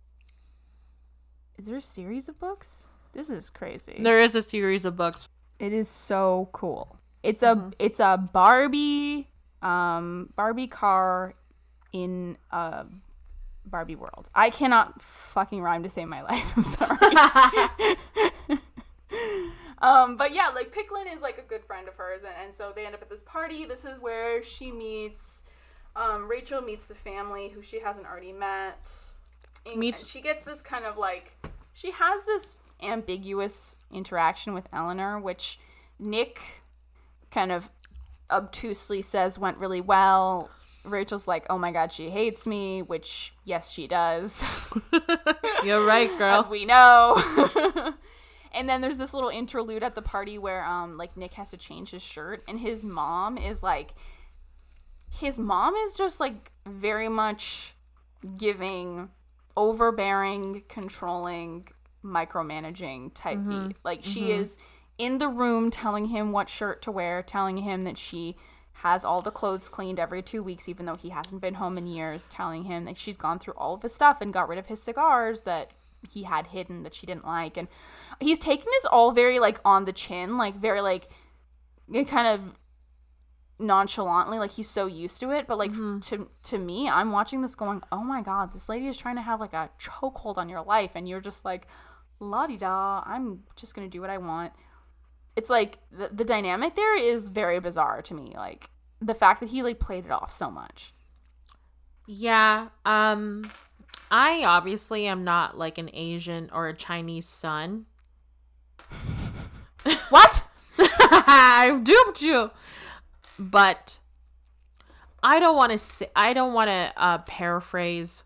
Is there a series of books? This is crazy. There is a series of books. It is so cool. It's a mm-hmm. it's a Barbie um Barbie car in a Barbie world. I cannot fucking rhyme to save my life. I'm sorry. Um, but yeah, like Picklin is like a good friend of hers, and, and so they end up at this party. This is where she meets, um, Rachel meets the family who she hasn't already met. And, meets- and she gets this kind of like, she has this ambiguous interaction with Eleanor, which Nick kind of obtusely says went really well. Rachel's like, "Oh my God, she hates me," which, yes, she does. You're right, girl. As we know. And then there's this little interlude at the party where, um, like, Nick has to change his shirt, and his mom is, like, his mom is just, like, very much giving overbearing, controlling, micromanaging type mm-hmm. beat. Like, she mm-hmm. is in the room telling him what shirt to wear, telling him that she has all the clothes cleaned every two weeks, even though he hasn't been home in years, telling him that she's gone through all of his stuff and got rid of his cigars that he had hidden that she didn't like. And he's taking this all very like on the chin, like very like kind of nonchalantly, like he's so used to it. But like mm-hmm. to to me, I'm watching this going, oh my God, this lady is trying to have like a chokehold on your life, and you're just like, la-di-da, I'm just gonna do what I want. It's like the, the dynamic there is very bizarre to me, like the fact that he like played it off so much. Yeah, um I obviously am not like an Asian or a Chinese son. What? I've duped you. But I don't want to say, I don't want to uh, paraphrase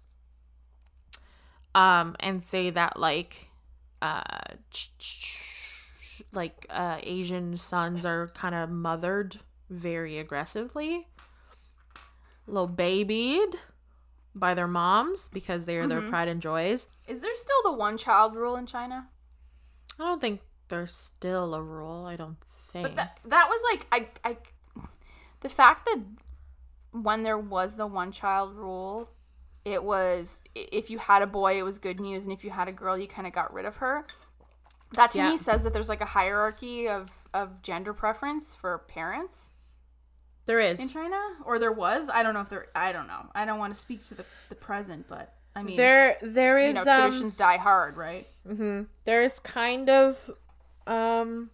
um and say that like uh ch- ch- like uh Asian sons are kind of mothered very aggressively, little babied by their moms because they are mm-hmm. their pride and joys. Is there still the one child rule in China? I don't think there's still a rule. I don't think. But that that was like I I the fact that when there was the one child rule, it was if you had a boy it was good news, and if you had a girl you kind of got rid of her. That to yeah. me says that there's like a hierarchy of of gender preference for parents. There is. In China? Or there was? I don't know if there... I don't know. I don't want to speak to the, the present, but, I mean... There, there is, you know, um, traditions die hard, right? Mm-hmm. There is kind of, um...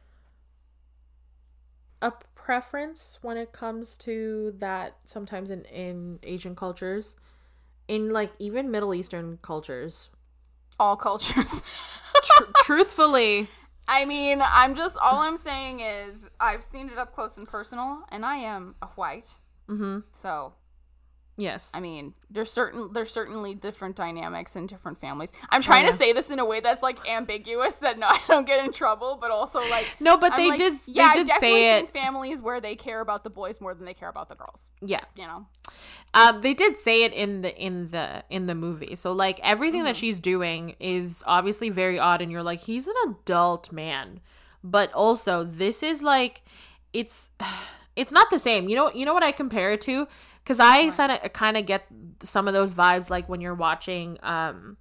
a preference when it comes to that sometimes in, in Asian cultures. In, like, even Middle Eastern cultures. All cultures. Tr- truthfully... I mean, I'm just, all I'm saying is, I've seen it up close and personal, and I am a white. Mm-hmm. So, yes. I mean, there's certain, there's certainly different dynamics in different families. I'm trying oh, yeah. to say this in a way that's, like, ambiguous, that no, I don't get in trouble, but also, like... No, but I'm they like, did, yeah, they did I've say definitely it. seen families where they care about the boys more than they care about the girls. Yeah. You know? Um, they did say it in the in the in the movie. So like everything mm-hmm. that she's doing is obviously very odd, and you're like, he's an adult man. But also this is like, it's it's not the same. You know, you know what I compare it to? Because I kind of kind of get some of those vibes, like when you're watching, um,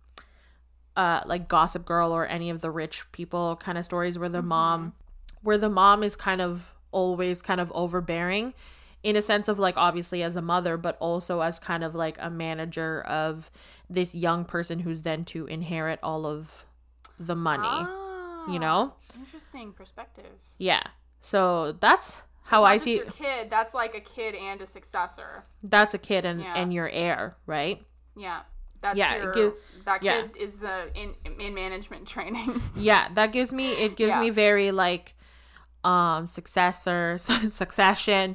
uh, like Gossip Girl or any of the rich people kind of stories where the mm-hmm. mom, where the mom is kind of always kind of overbearing, in a sense of like obviously as a mother, but also as kind of like a manager of this young person who's then to inherit all of the money. Ah, you know, interesting perspective. Yeah, so that's. How Not I just see your kid, that's like a kid and a successor. That's a kid and, yeah. and your heir, right? Yeah. That's yeah, your, give, that kid yeah. is the in in management training. Yeah, that gives me it gives yeah. me very like um successor succession,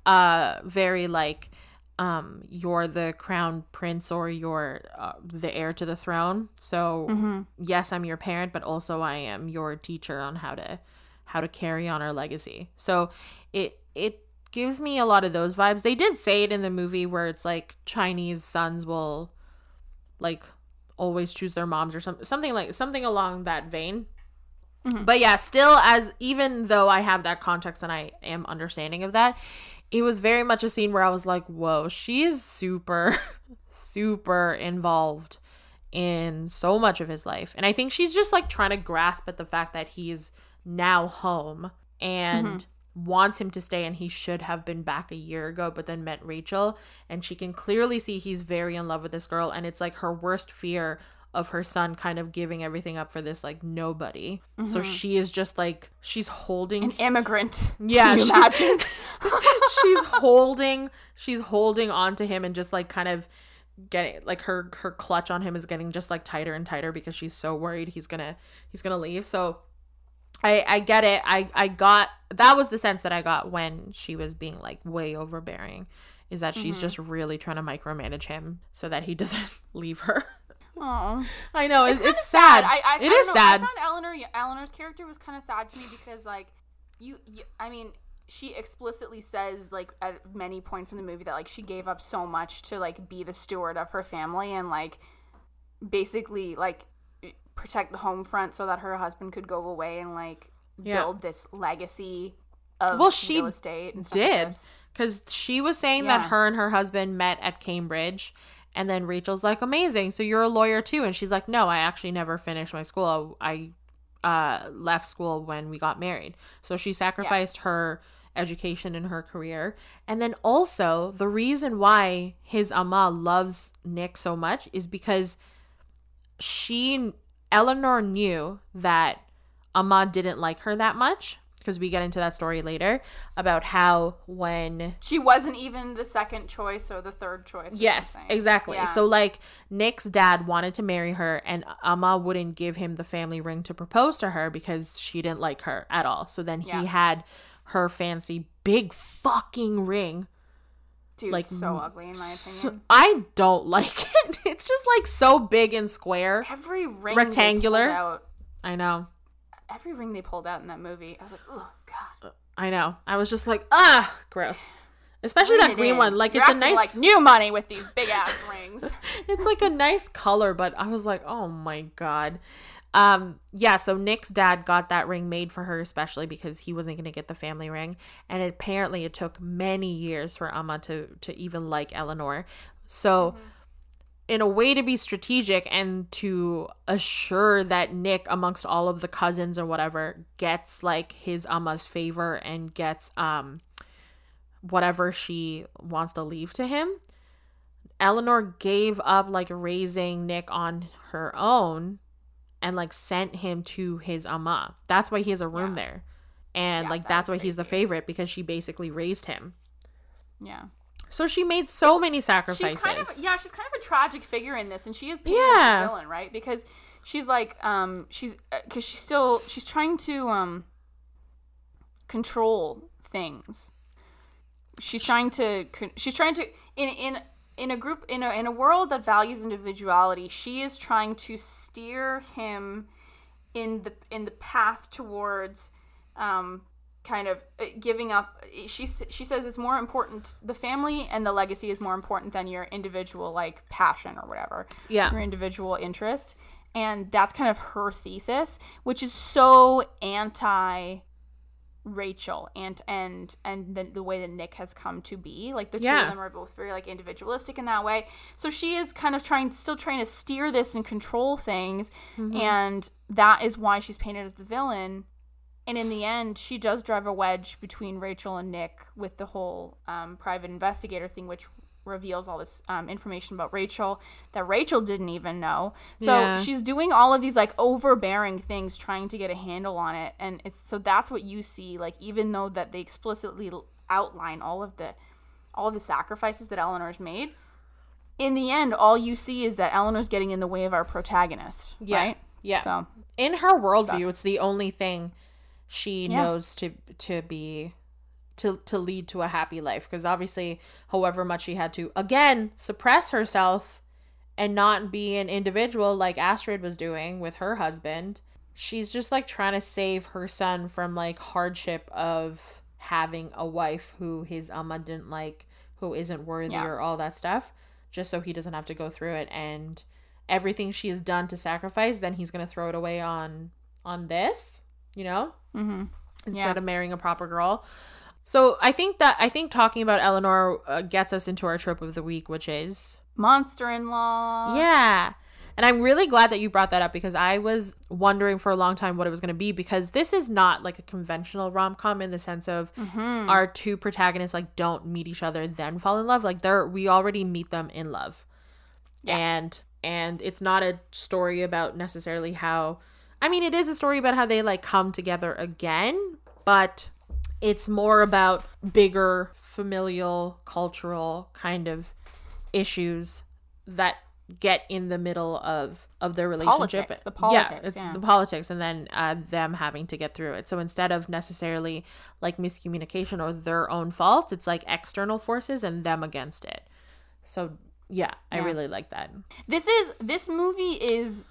uh very like um you're the crown prince or you're uh, the heir to the throne. So mm-hmm. yes, I'm your parent, but also I am your teacher on how to how to carry on our legacy. So it it gives me a lot of those vibes. They did say it in the movie where it's like Chinese sons will like always choose their moms or something something like something along that vein. Mm-hmm. But yeah, still, as even though I have that context and I am understanding of that, it was very much a scene where I was like, whoa, she is super super involved in so much of his life. And I think she's just like trying to grasp at the fact that he's now home and mm-hmm. wants him to stay, and he should have been back a year ago, but then met Rachel, and she can clearly see he's very in love with this girl, and it's like her worst fear of her son kind of giving everything up for this like nobody. Mm-hmm. So she is just like she's holding an immigrant. Yeah, Can you she's, imagine? she's holding she's holding on to him and just like kind of getting like her her clutch on him is getting just like tighter and tighter because she's so worried he's gonna he's gonna leave. So I, I get it. I, I got, that was the sense that I got when she was being like way overbearing, is that she's mm-hmm. just really trying to micromanage him so that he doesn't leave her. Oh, I know. It's, it's, it's sad. sad. I, I, it I is know. sad. I found Eleanor, Eleanor's character was kind of sad to me because like you, you, I mean, she explicitly says like at many points in the movie that like she gave up so much to like be the steward of her family and like basically like protect the home front so that her husband could go away and like yeah. build this legacy of well, she real estate and stuff did like because she was saying yeah. that her and her husband met at Cambridge, and then Rachel's like, amazing, so you're a lawyer too, and she's like, no, I actually never finished my school. I uh left school when we got married. So she sacrificed yeah. her education and her career. And then also the reason why his ama loves Nick so much is because she Eleanor knew that Ama didn't like her that much, because we get into that story later about how when she wasn't even the second choice or the third choice. Yes, something. Exactly. Yeah. So like Nick's dad wanted to marry her, and Ama wouldn't give him the family ring to propose to her because she didn't like her at all. So then he yeah. had her fancy big fucking ring. Dude, like so ugly in my opinion. So, I don't like it. It's just like so big and square. Every ring rectangular. They pulled out, I know. Every ring they pulled out in that movie, I was like, oh god. I know. I was just like, ah, gross. Especially Bring that green in. one. Like You're it's a nice like new money with these big ass rings. It's like a nice color, but I was like, oh my god. Um, yeah, so Nick's dad got that ring made for her, especially because he wasn't going to get the family ring. And it, apparently it took many years for Ama to, to even like Eleanor. So mm-hmm. in a way to be strategic and to assure that Nick, amongst all of the cousins or whatever, gets like his Ama's favor and gets um whatever she wants to leave to him, Eleanor gave up like raising Nick on her own and like sent him to his ama. That's why he has a room yeah. there. And yeah, like that that's why crazy. He's the favorite, because she basically raised him. Yeah. So she made so many sacrifices. She's kind of, yeah, she's kind of a tragic figure in this, and she is painted yeah. as a villain, right? Because she's like um she's because she's still she's trying to um control things. She's trying to she's trying to in in In a group, in a in a world that values individuality, she is trying to steer him in the in the path towards, um, kind of giving up. She she says it's more important. The family and the legacy is more important than your individual like passion or whatever. Yeah, your individual interest, and that's kind of her thesis, which is so anti Rachel and and and the, the way that Nick has come to be. Like the two Yeah. of them are both very like individualistic in that way. So she is kind of trying still trying to steer this and control things, Mm-hmm. and that is why she's painted as the villain. And in the end, she does drive a wedge between Rachel and Nick with the whole um, private investigator thing, which reveals all this um, information about Rachel that Rachel didn't even know. So Yeah. she's doing all of these like overbearing things, trying to get a handle on it. And it's so that's what you see. Like, even though that they explicitly outline all of the all of the sacrifices that Eleanor's made, in the end, all you see is that Eleanor's getting in the way of our protagonist. Yeah. Right? Yeah. So In her worldview, Sucks. it's the only thing she Yeah. knows to to be to to lead to a happy life, because obviously however much she had to again suppress herself and not be an individual like Astrid was doing with her husband, she's just like trying to save her son from like hardship of having a wife who his Amma didn't like, who isn't worthy Yeah. or all that stuff, just so he doesn't have to go through it. And everything she has done to sacrifice, then he's gonna throw it away on on this, you know, mm-hmm. instead Yeah. of marrying a proper girl. So I think that I think talking about Eleanor uh, gets us into our trope of the week, which is Monster-in-law. yeah. And I'm really glad that you brought that up, because I was wondering for a long time what it was going to be, because this is not like a conventional rom-com in the sense of Mm-hmm. our two protagonists like don't meet each other then fall in love. Like they're we already meet them in love. Yeah. And and it's not a story about necessarily how I mean it is a story about how they like come together again, but it's more about bigger familial, cultural kind of issues that get in the middle of of their relationship. Politics, the politics, yeah, it's yeah. the politics, and then uh, them having to get through it. So instead of necessarily like miscommunication or their own fault, it's like external forces and them against it. So yeah, I Yeah. really like that. This is this movie is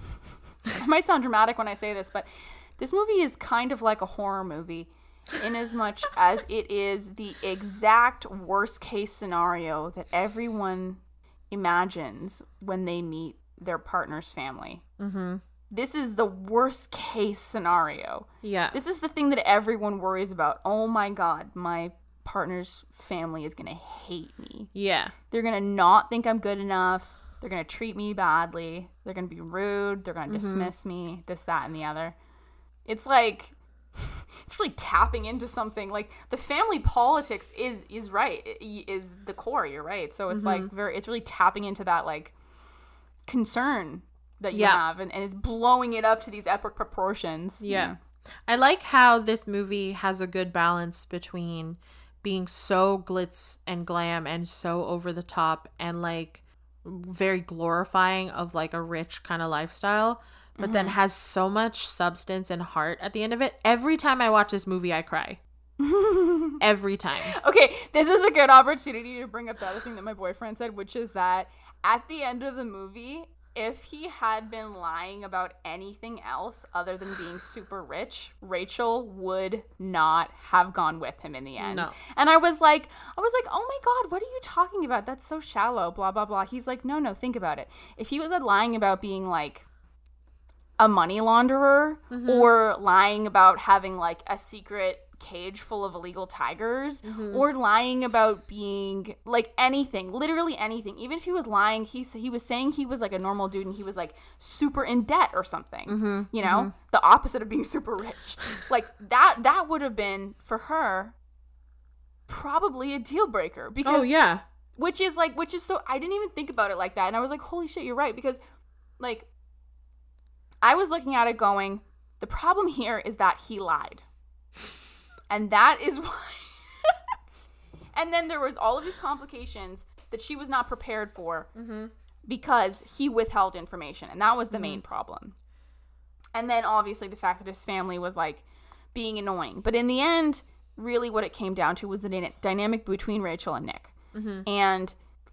it might sound dramatic when I say this, but this movie is kind of like a horror movie in as much as it is the exact worst case scenario that everyone imagines when they meet their partner's family. Mm-hmm. This is the worst case scenario. Yeah. This is the thing that everyone worries about. Oh my God, my partner's family is going to hate me. Yeah. They're going to not think I'm good enough. They're going to treat me badly. They're going to be rude. They're going to Mm-hmm. dismiss me, this, that, and the other. It's like, it's really tapping into something. Like, the family politics is is right, is the core, you're right. So it's Mm-hmm. like, very, it's really tapping into that, like, concern that you Yeah. have. And, and it's blowing it up to these epic proportions. Yeah. I like how this movie has a good balance between being so glitz and glam and so over the top and like very glorifying of like a rich kind of lifestyle, but then has so much substance and heart at the end of it. Every time I watch this movie, I cry. Every time. Okay, this is a good opportunity to bring up the other thing that my boyfriend said, which is that at the end of the movie, if he had been lying about anything else other than being super rich, Rachel would not have gone with him in the end. No. And I was like, I was like, oh my God, what are you talking about? That's so shallow, blah, blah, blah. He's like, no, no, think about it. If he was lying about being like a money launderer Mm-hmm. or lying about having like a secret cage full of illegal tigers Mm-hmm. or lying about being like anything, literally anything, even if he was lying, he he was saying he was like a normal dude and he was like super in debt or something, Mm-hmm. you know, the opposite of being super rich, like that that would have been for her probably a deal breaker, because Oh yeah. which is like which is so I didn't even think about it like that, and I was like, holy shit, you're right, because like I was looking at it going, the problem here is that he lied. And that is why. And then there was all of these complications that she was not prepared for Mm-hmm. because he withheld information. And that was the main problem. And then obviously the fact that his family was like being annoying. But in the end, really what it came down to was the dyna- dynamic between Rachel and Nick. Mm-hmm. And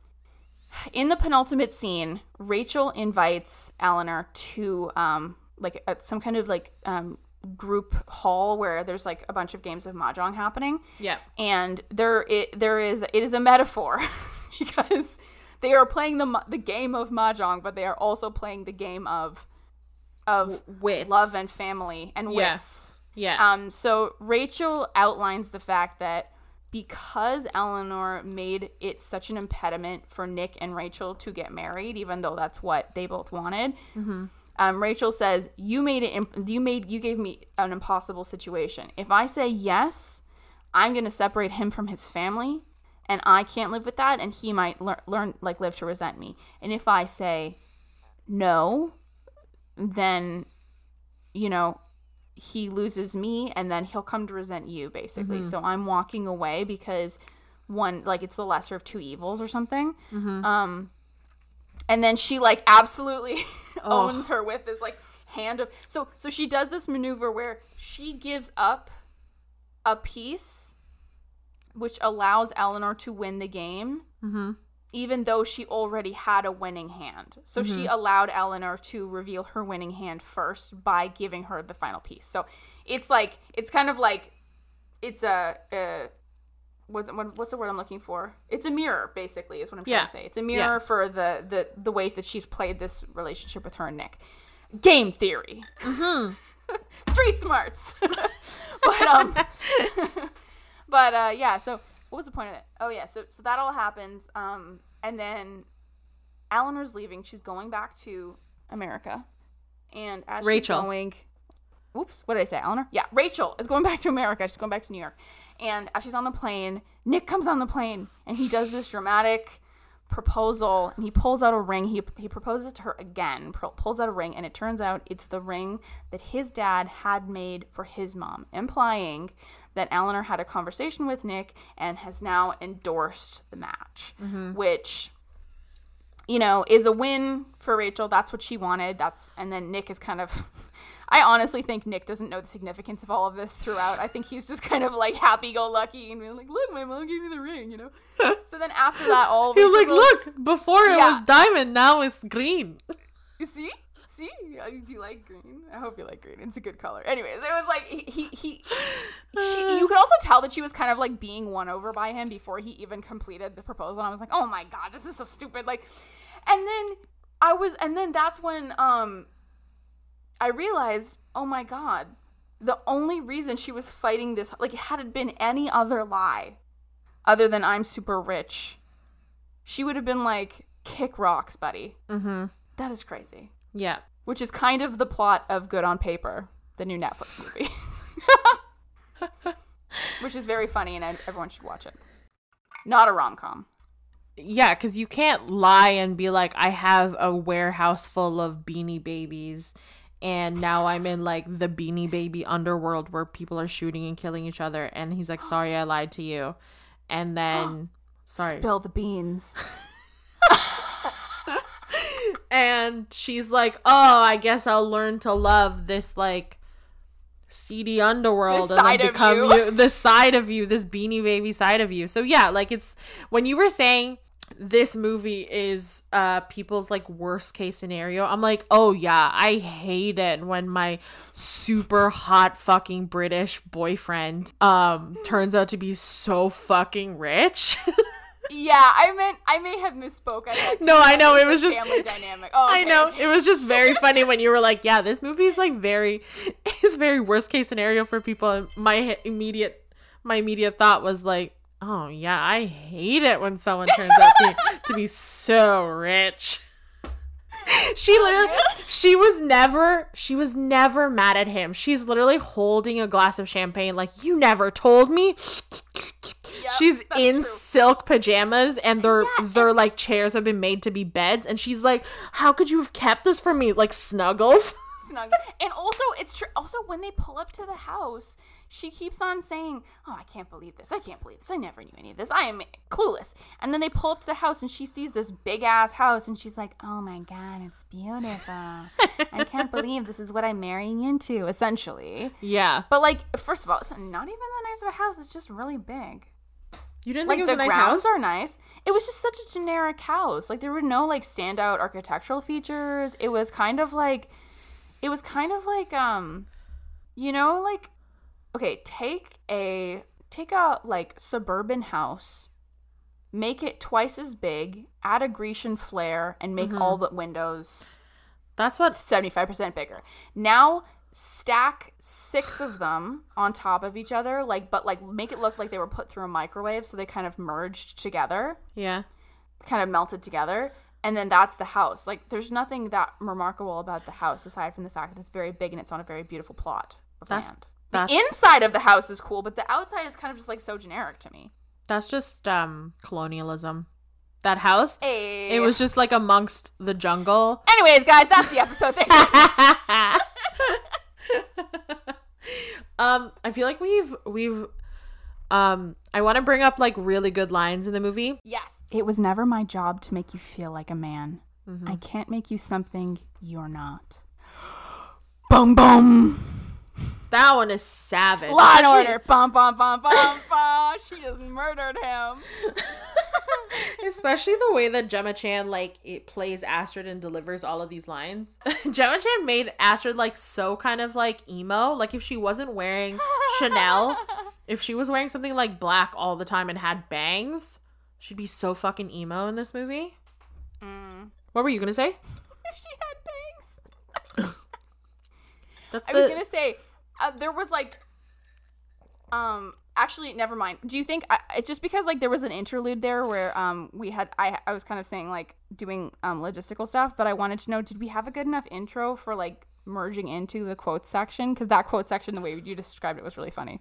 in the penultimate scene, Rachel invites Eleanor to um like a, some kind of like um group hall where there's like a bunch of games of mahjong happening. Yeah. And there it there is it is a metaphor because they are playing the ma- the game of mahjong, but they are also playing the game of of Wits. love and family and Yeah. wits. Yeah. Um, so Rachel outlines the fact that because Eleanor made it such an impediment for Nick and Rachel to get married, even though that's what they both wanted, mm-hmm. um, Rachel says, you made it, imp- you made, you gave me an impossible situation. If I say yes, I'm going to separate him from his family, and I can't live with that, and he might lear- learn, like, live to resent me. And if I say no, then, you know, he loses me, and then he'll come to resent you, basically. Mm-hmm. So I'm walking away because one, like, it's the lesser of two evils or something. Mm-hmm. Um, and then she, like, absolutely oh. owns her with this, like, hand of... So, so she does this maneuver where she gives up a piece, which allows Eleanor to win the game, mm-hmm. even though she already had a winning hand. So mm-hmm. she allowed Eleanor to reveal her winning hand first by giving her the final piece. So it's like, it's kind of like, it's a, a what's, what, what's the word I'm looking for? It's a mirror, basically, is what I'm trying yeah. to say. It's a mirror yeah. for the, the, the ways that she's played this relationship with her and Nick. Game theory. Mm-hmm. Street smarts. but, um, but, uh, yeah, so... What was the point of it? Oh, yeah. So so that all happens. Um, and then Eleanor's leaving. She's going back to America. And as Rachel. she's going... Oops. What did I say? Eleanor? Yeah. Rachel is going back to America. She's going back to New York. And as she's on the plane, Nick comes on the plane. And he does this dramatic proposal. And he pulls out a ring. He, he proposes to her again. Pulls out a ring. And it turns out it's the ring that his dad had made for his mom. Implying... that Eleanor had a conversation with Nick and has now endorsed the match, mm-hmm. which, you know, is a win for Rachel. That's what she wanted. That's and then Nick is kind of, I honestly think Nick doesn't know the significance of all of this throughout. I think he's just kind of like happy-go-lucky and being like, look, my mom gave me the ring, you know? So then after that, all He was like, look, before it yeah. was diamond, now it's green. You see? See? Do you like green? I hope you like green. It's a good color. Anyways, it was like, he, he, he she, you could also tell that she was kind of like being won over by him before he even completed the proposal. And I was like, oh my God, this is so stupid. Like, and then I was, and then that's when, um, I realized, oh my God, the only reason she was fighting this, like, had it been any other lie other than I'm super rich, she would have been like, kick rocks, buddy. Mm-hmm. That is crazy. Yeah. Which is kind of the plot of Good on Paper, the new Netflix movie. Which is very funny, and everyone should watch it. Not a rom-com. Yeah, because you can't lie and be like, I have a warehouse full of Beanie Babies, and now I'm in, like, the Beanie Baby underworld where people are shooting and killing each other, and he's like, sorry, I lied to you. And then, sorry. Spill the beans. And she's like, oh, I guess I'll learn to love this, like, seedy underworld this and side then of become you. you, this side of you, this Beanie Baby side of you. So, yeah, like, it's, when you were saying this movie is uh, people's, like, worst case scenario, I'm like, oh, yeah, I hate it when my super hot fucking British boyfriend um turns out to be so fucking rich. Yeah, I meant I may have misspoke. I meant, no, I know it was just family dynamic. Oh, okay, I know okay. It was just very funny when you were like, "Yeah, this movie is like very, it's very worst case scenario for people." And my immediate, my immediate thought was like, "Oh yeah, I hate it when someone turns out to, to be so rich." She literally, she was never, she was never mad at him. She's literally holding a glass of champagne, like, you never told me. Yep, she's in true. silk pajamas, and their Yeah, their and- like chairs have been made to be beds, and she's like, how could you have kept this from me? Like, snuggles. Snug. And also, it's true. Also, when they pull up to the house, she keeps on saying, oh, I can't believe this. I can't believe this. I never knew any of this. I am clueless. And then they pull up to the house and she sees this big ass house and she's like, oh my God, it's beautiful. I can't believe this is what I'm marrying into, essentially. Yeah. But, like, first of all, it's not even that nice of a house. It's just really big. You didn't Like, think it was the a nice grounds house? are nice. It was just such a generic house. Like, there were no, like, standout architectural features. It was kind of like, it was kind of like, um, you know, like, okay, take a, take a, like, suburban house, make it twice as big, add a Grecian flair, and make Mm-hmm. all the windows That's what, seventy-five percent bigger. Now, stack six of them on top of each other, like, but like make it look like they were put through a microwave, so they kind of merged together. Yeah. Kind of melted together. And then that's the house. Like, there's nothing that remarkable about the house aside from the fact that it's very big and it's on a very beautiful plot of That's, land. that's The inside of the house is cool, but the outside is kind of just like so generic to me. that's just um colonialism. That house, Hey. it was just like amongst the jungle. Anyways, guys, that's the episode. Thanks. um, I feel like we've we've um I want to bring up like really good lines in the movie. Yes. It was never my job to make you feel like a man. Mm-hmm. I can't make you something you're not. Boom, boom. That one is savage. Law and Especially- Order. Bum, bum, bum, bum, bum. She just murdered him. Especially the way that Gemma Chan like it plays Astrid and delivers all of these lines. Gemma Chan made Astrid like so kind of like emo. Like if she wasn't wearing Chanel, if she was wearing something like black all the time and had bangs, she'd be so fucking emo in this movie. Mm. What were you gonna say? If she had bangs. That's I the... was gonna say uh, there was like, um, actually, never mind. Do you think I, it's just because like there was an interlude there where um we had I I was kind of saying like doing um logistical stuff, but I wanted to know, did we have a good enough intro for like merging into the quote section? Because that quote section, the way you described it, was really funny.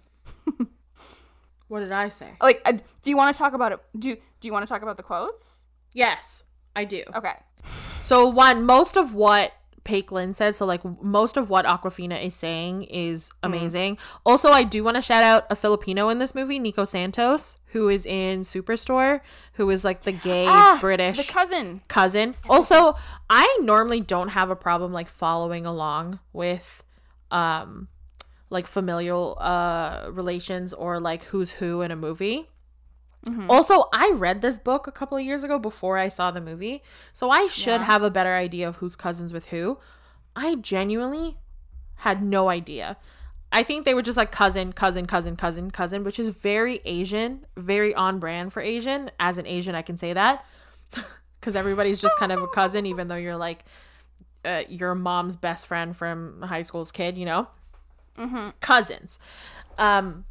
What did I say? Like, uh, do you want to talk about it? Do Do you want to talk about the quotes? Yes, I do. Okay. So one, most of what Paquin said, so like most of what Awkwafina is saying is amazing. Mm. Also, I do want to shout out a Filipino in this movie, Nico Santos, who is in Superstore, who is like the gay ah, British the cousin. Cousin. Yes, also, yes. I normally don't have a problem like following along with um like familial uh relations or like who's who in a movie. Mm-hmm. Also, I read this book a couple of years ago before I saw the movie, so I should yeah. have a better idea of who's cousins with who. I genuinely had no idea. I think they were just like cousin, cousin, cousin, cousin, cousin, which is very Asian, very on brand for Asian. As an Asian, I can say that because everybody's just kind of a cousin, even though you're like uh, your mom's best friend from high school's kid, you know? Mm-hmm. Cousins. Um...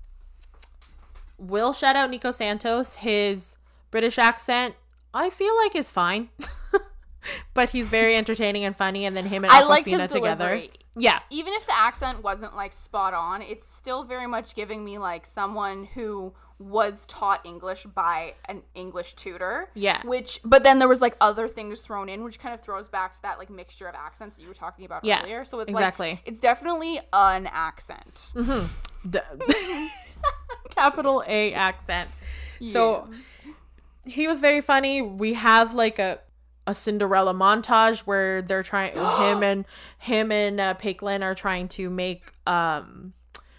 Will shout out Nico Santos. His British accent, I feel like, is fine. But he's very entertaining and funny. And then him and Awkwafina together. Delivery. Yeah. Even if the accent wasn't, like, spot on, it's still very much giving me, like, someone who was taught English by an English tutor. Yeah. Which, but then there was, like, other things thrown in, which kind of throws back to that, like, mixture of accents that you were talking about yeah, earlier. So it's, exactly. like, it's definitely an accent. Mm-hmm. D- Capital A accent. Yes. So he was very funny. We have like a a Cinderella montage where they're trying him and him and uh, Paquin are trying to make um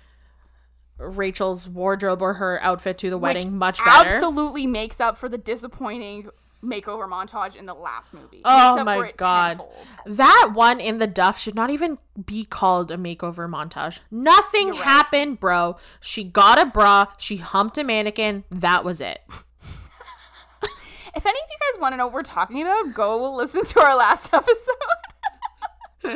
Rachel's wardrobe or her outfit to the wedding Which much better. Absolutely makes up for the disappointing makeover montage in the last movie. Oh my god. Tenfold. That one in the duff should not even be called a makeover montage. Nothing You're happened, right. bro. She got a bra, she humped a mannequin, that was it. If any of you guys want to know what we're talking about, go listen to our last episode.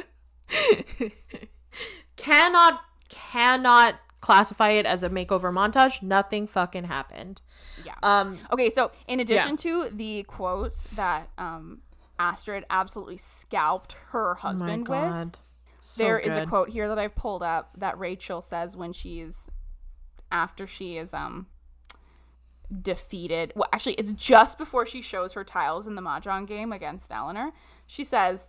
cannot cannot classify it as a makeover montage. Nothing fucking happened. Yeah. Um. Okay, so in addition yeah. to the quotes that um Astrid absolutely scalped her husband oh my God. with, so there good. is a quote here that I've pulled up that Rachel says when she's after she is um defeated. Well, actually, it's just before she shows her tiles in the mahjong game against Eleanor. She says,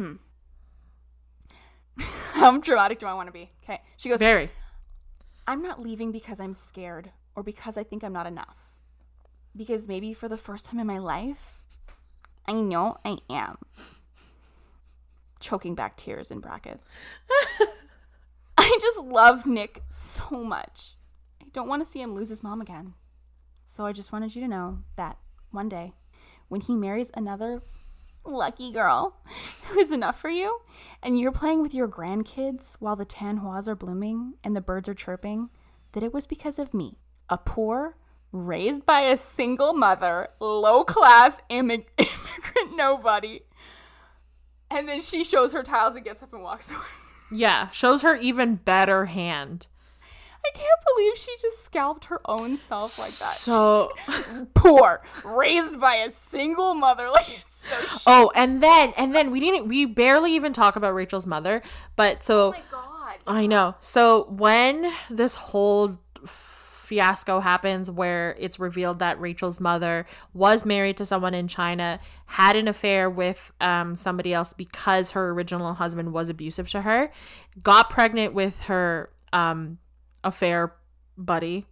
"How dramatic do I want to be?" Okay. She goes, "Very. I'm not leaving because I'm scared or because I think I'm not enough. Because maybe for the first time in my life, I know I am." Choking back tears in brackets. I just love Nick so much. I don't want to see him lose his mom again. So I just wanted you to know that one day, when he marries another lucky girl who is enough for you, and you're playing with your grandkids while the tanhuas are blooming and the birds are chirping, that it was because of me, a poor, raised by a single mother, low-class immig- immigrant nobody. And then she shows her tiles and gets up and walks away. Yeah, shows her even better hand. I can't believe she just scalped her own self like that. So poor, raised by a single mother. Like, it's so shitty. Oh, and then and then we didn't we barely even talk about Rachel's mother, but so Oh my god. I know. So when this whole fiasco happens where it's revealed that Rachel's mother was married to someone in China, had an affair with um, somebody else because her original husband was abusive to her, got pregnant with her um, affair buddy.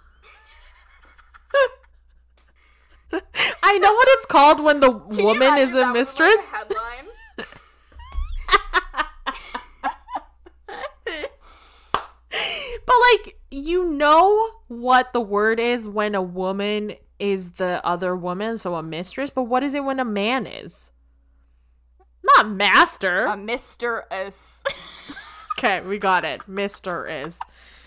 I know what it's called when the Can you woman imagine is that a was, mistress. like, a headline? But like, you know what the word is when a woman is the other woman, so a mistress, but what is it when a man is? Not master. A Mister S. Okay, we got it. Mister is.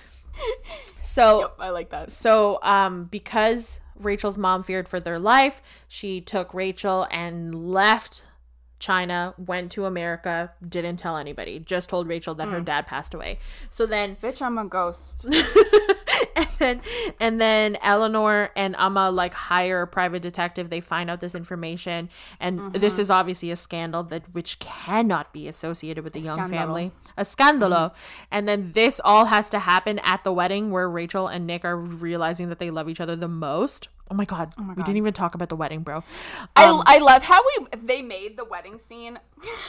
So Yep, I like that. So um because Rachel's mom feared for their life, she took Rachel and left China, went to America, didn't tell anybody, just told Rachel that mm. her dad passed away. So then bitch, I'm a ghost. and then and then Eleanor and Amma like hire a private detective. They find out this information, and mm-hmm. this is obviously a scandal that which cannot be associated with the a young scandalo. family. A scandalo. Mm-hmm. And then this all has to happen at the wedding where Rachel and Nick are realizing that they love each other the most. Oh my god, oh my god. We didn't even talk about the wedding, bro. Um, I I love how we they made the wedding scene.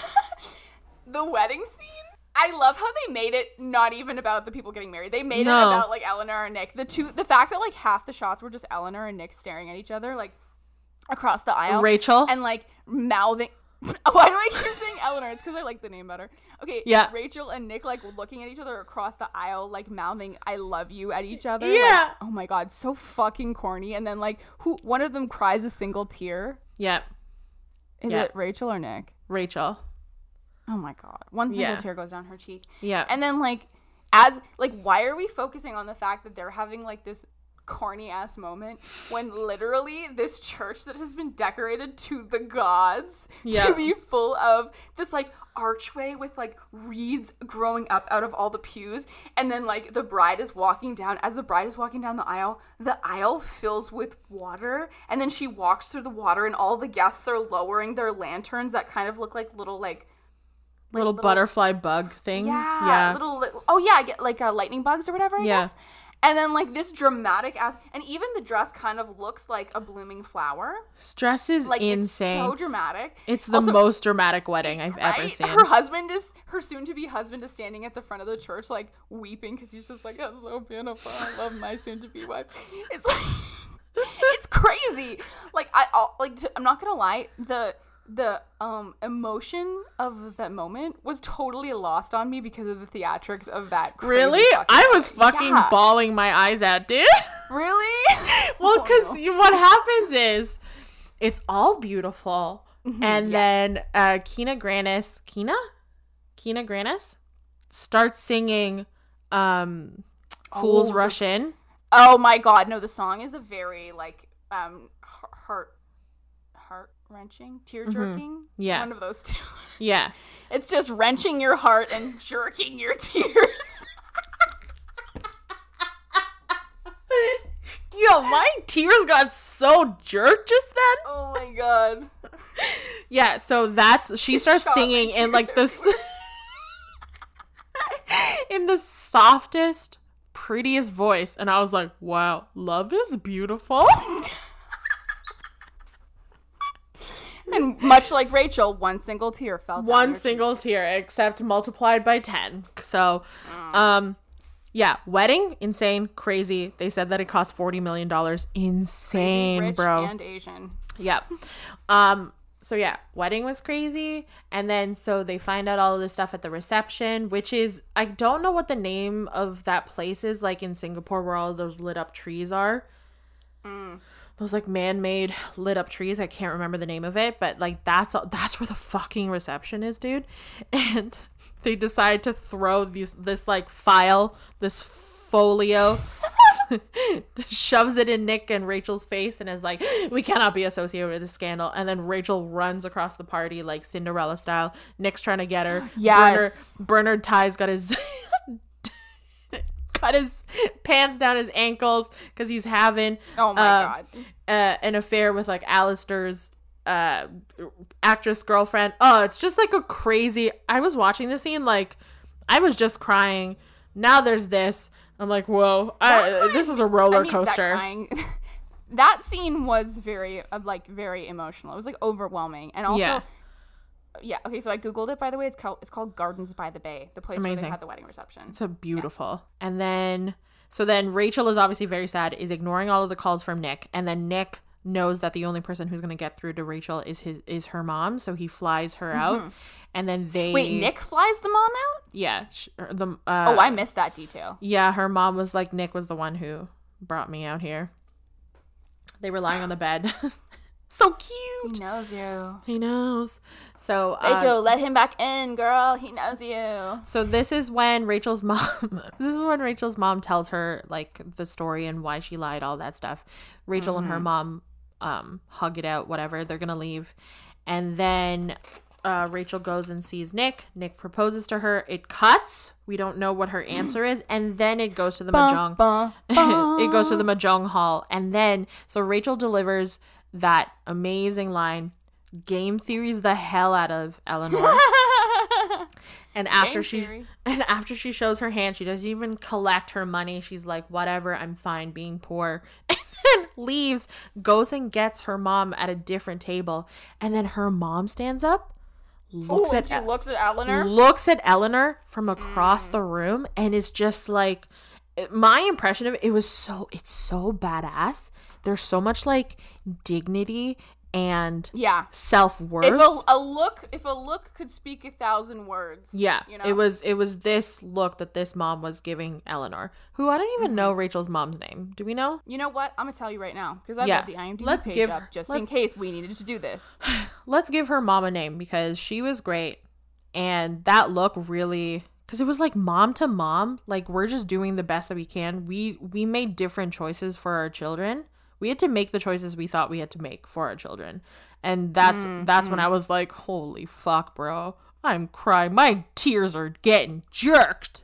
The wedding scene. I love how they made it not even about the people getting married. They made no. it about like Eleanor and Nick. The two, the fact that like half the shots were just Eleanor and Nick staring at each other like across the aisle. Rachel and like mouthing. Why do I keep saying Eleanor? It's because I like the name better. Okay, yeah. Rachel and Nick like looking at each other across the aisle, like mouthing "I love you" at each other. Yeah. Like, oh my god, so fucking corny. And then like who? One of them cries a single tear. Yep. Is yep. it Rachel or Nick? Rachel. Oh my god. One single yeah. tear goes down her cheek. Yeah. And then like as like why are we focusing on the fact that they're having like this corny ass moment when literally this church that has been decorated to the gods yeah. to be full of this like archway with like reeds growing up out of all the pews, and then like the bride is walking down as the bride is walking down the aisle, the aisle fills with water, and then she walks through the water and all the guests are lowering their lanterns that kind of look like little like Like little, little butterfly bug things. Yeah. yeah. Little, little, oh yeah, I get like uh, lightning bugs or whatever, I yeah. guess. And then like this dramatic ass, and even the dress kind of looks like a blooming flower. This dress is like, insane. It's so dramatic. It's the also, most dramatic wedding I've right? ever seen. Her husband is, her soon-to-be husband is standing at the front of the church like weeping because he's just like, that's so beautiful. I love my soon-to-be wife. It's like, it's crazy. Like I, I'll, like to, I'm not gonna lie, the. the um emotion of that moment was totally lost on me because of the theatrics of that crazy really I was fucking yeah. bawling my eyes out, dude. Really? Well, because oh, no. what happens is it's all beautiful mm-hmm, and yes. then uh Kina Grannis Kina Kina Grannis starts singing um Fools oh, Rush In. Oh my god, no, the song is a very like um heart heart wrenching, tear jerking. Mm-hmm. Yeah. One of those two. Yeah. It's just wrenching your heart and jerking your tears. Yo, my tears got so jerked just then. Oh my god. Yeah, so that's she starts singing in like this in the softest, prettiest voice, and I was like, wow, love is beautiful. And much like Rachel, one single tear fell down. One single cheek. tear, except multiplied by ten. So, mm. um, yeah, wedding, insane, crazy. They said that it cost forty million dollars. Insane, crazy, rich bro. And Asian. Yep. Um, so yeah, wedding was crazy. And then, so they find out all of this stuff at the reception, which is, I don't know what the name of that place is, like in Singapore where all those lit up trees are. Mm. Those like man-made lit up trees. I can't remember the name of it, but like that's that's where the fucking reception is, dude. And they decide to throw these this like file, this folio shoves it in Nick and Rachel's face and is like, we cannot be associated with this scandal. And then Rachel runs across the party like Cinderella style. Nick's trying to get her. Yes. Bernard, Bernard Ty's got his cut his pants down his ankles because he's having Oh my uh, god. Uh, an affair with like Alistair's uh, actress girlfriend. Oh, it's just like a crazy. I was watching the scene like I was just crying. Now there's this. I'm like, whoa, I, this is a roller I mean, coaster. That, crying, that scene was very, uh, like, very emotional. It was, like, overwhelming. And also, Yeah. yeah, okay, so I Googled it, by the way. It's called, it's called Gardens by the Bay, the place where Amazing. they had the wedding reception. It's a beautiful. Yeah. And then, so then Rachel is obviously very sad, is ignoring all of the calls from Nick. And then Nick knows that the only person who's going to get through to Rachel is his is her mom. So he flies her mm-hmm. out. And then they... Wait, Nick flies the mom out? Yeah. Sh- the, uh, oh, I missed that detail. Yeah, her mom was like, Nick was the one who brought me out here. They were lying on the bed. So cute. He knows you. He knows. So uh, Rachel, let him back in, girl. He knows you. So this is when Rachel's mom. This is when Rachel's mom tells her like the story and why she lied, all that stuff. Rachel mm-hmm. and her mom um hug it out. Whatever. They're gonna leave, and then uh, Rachel goes and sees Nick. Nick proposes to her. It cuts. We don't know what her answer is, and then it goes to the mahjong. Bah, bah. It goes to the mahjong hall, and then so Rachel delivers that amazing line, game theories the hell out of Eleanor. and after game she theory. and after she shows her hand, she doesn't even collect her money. She's like, whatever, I'm fine being poor. And then leaves, goes and gets her mom at a different table, and then her mom stands up, looks Ooh, at she looks at Eleanor looks at Eleanor from across mm. the room, and is just like, my impression of it, it was so it's so badass. There's so much like dignity and yeah self-worth. If a, a look if a look could speak a thousand words. Yeah. You know? It was it was this look that this mom was giving Eleanor, who I don't even mm-hmm. know Rachel's mom's name. Do we know? You know what? I'm gonna tell you right now because I yeah. have the IMDb let's page give, up just let's, in case we needed to do this. Let's give her mom a name because she was great, and that look really. Because it was like mom to mom, like we're just doing the best that we can. We we made different choices for our children. We had to make the choices we thought we had to make for our children. And that's mm, that's mm. when I was like, holy fuck, bro. I'm crying. My tears are getting jerked.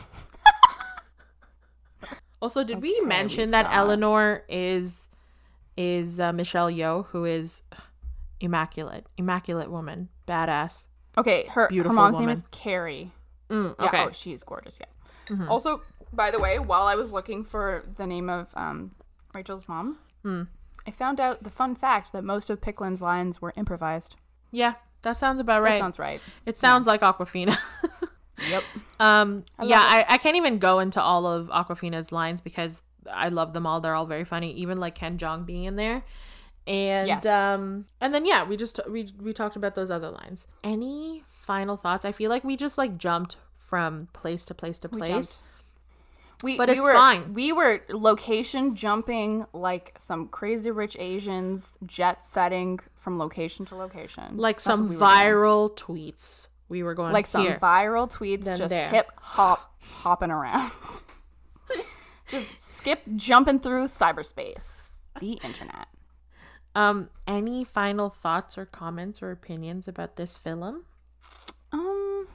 Also, did okay, we mention that got... Eleanor is is uh, Michelle Yeoh, who is immaculate. Immaculate woman. Badass. Okay, her, her mom's woman. name is Carrie. Mm, okay. Yeah, oh, she is gorgeous, yeah. Mm-hmm. Also, by the way, while I was looking for the name of um, Rachel's mom, mm. I found out the fun fact that most of Picklin's lines were improvised. Yeah, that sounds about right. That sounds right. It sounds yeah. like Awkwafina. Yep. Um. I yeah, I, I can't even go into all of Awkwafina's lines because I love them all. They're all very funny. Even like Ken Jeong being in there. And yes. um and then yeah we just we we talked about those other lines. Any final thoughts? I feel like we just like jumped from place to place to place, we, we but we it's were, fine. We were location jumping like some crazy rich Asians, jet setting from location to location, like That's some we viral tweets. We were going like here, some viral tweets, just there. hip hop hopping around, just skip jumping through cyberspace, the internet. Um, any final thoughts or comments or opinions about this film? Um,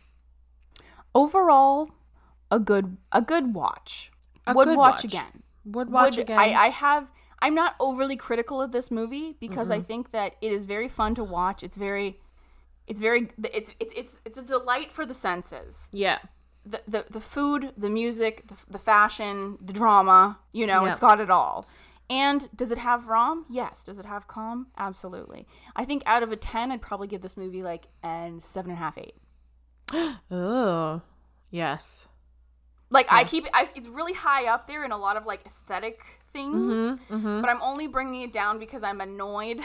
overall, a good a good watch. A Would good watch, watch again. Would watch Would, again. I, I have. I'm not overly critical of this movie because Mm-mm. I think that it is very fun to watch. It's very, it's very, it's it's it's it's a delight for the senses. Yeah. The the the food, the music, the, the fashion, the drama. You know, yeah. It's got it all. And does it have rom? Yes. Does it have com? Absolutely. I think out of a ten, I'd probably give this movie like an seven and a half, eight. Oh, yes. Like yes. I keep, I, it's really high up there in a lot of like aesthetic things, mm-hmm, mm-hmm. but I'm only bringing it down because I'm annoyed.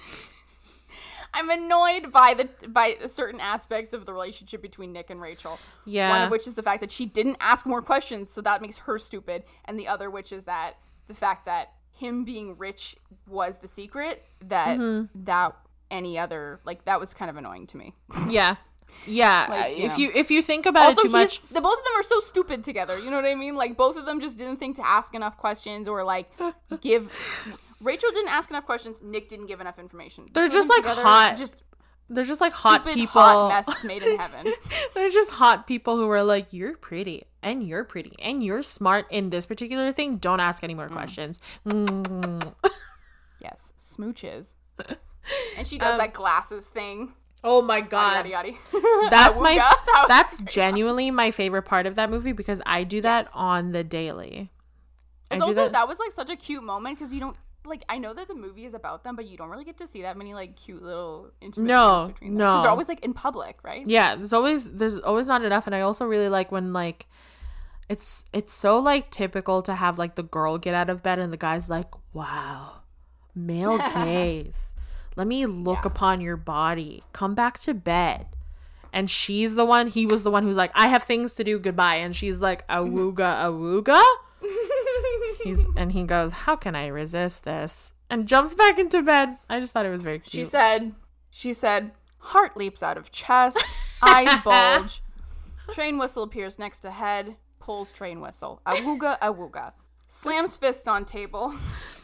I'm annoyed by the by certain aspects of the relationship between Nick and Rachel. Yeah. One of which is the fact that she didn't ask more questions, so that makes her stupid, and the other which is that the fact that him being rich was the secret, that mm-hmm. that any other like that was kind of annoying to me. Yeah. Yeah, Like, you if know. you if you think about Also, it too he's- much, the both of them are so stupid together. You know what I mean? Like, both of them just didn't think to ask enough questions or, like, give... Rachel didn't ask enough questions. Nick didn't give enough information. The They're two of just, them like, together, hot Just they're just like hot stupid, people. hot mess made in heaven. They're just hot people who are like, you're pretty and you're pretty and you're smart in this particular thing. Don't ask any more Mm. questions. Mm. Yes, smooches. And she does Um, that glasses thing. Oh my god. Yada, yada, yada. That's my Awooga. That was that's great. genuinely my favorite part of that movie because I do that Yes. on the daily. I It's do also that- that was like such a cute moment because you don't like. I know that the movie is about them, but you don't really get to see that many like cute little intimate No, moments between them. 'Cause no. they're always like in public, right? Yeah, there's always there's always not enough, and I also really like when like it's it's so like typical to have like the girl get out of bed and the guy's like, wow, male gaze. Let me look Yeah. upon your body. Come back to bed. And she's the one, he was the one who's like, I have things to do, goodbye. And she's like, awooga, awooga. He's and he goes, how can I resist this? And jumps back into bed. I just thought it was very cute. She said, she said, heart leaps out of chest, eyes bulge, train whistle appears next to head, pulls train whistle, awooga, awooga, slams fists on table,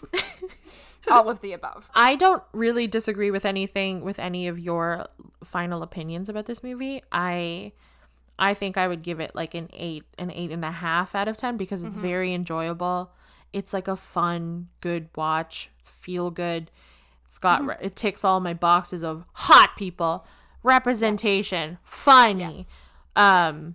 all of the above. I don't really disagree with anything with any of your final opinions about this movie. I I think I would give it like an eight, an eight and a half out of ten because it's very enjoyable. It's like a fun, good watch. It's feel good. It's got re- it ticks all my boxes of hot people, representation, funny, Yes. um,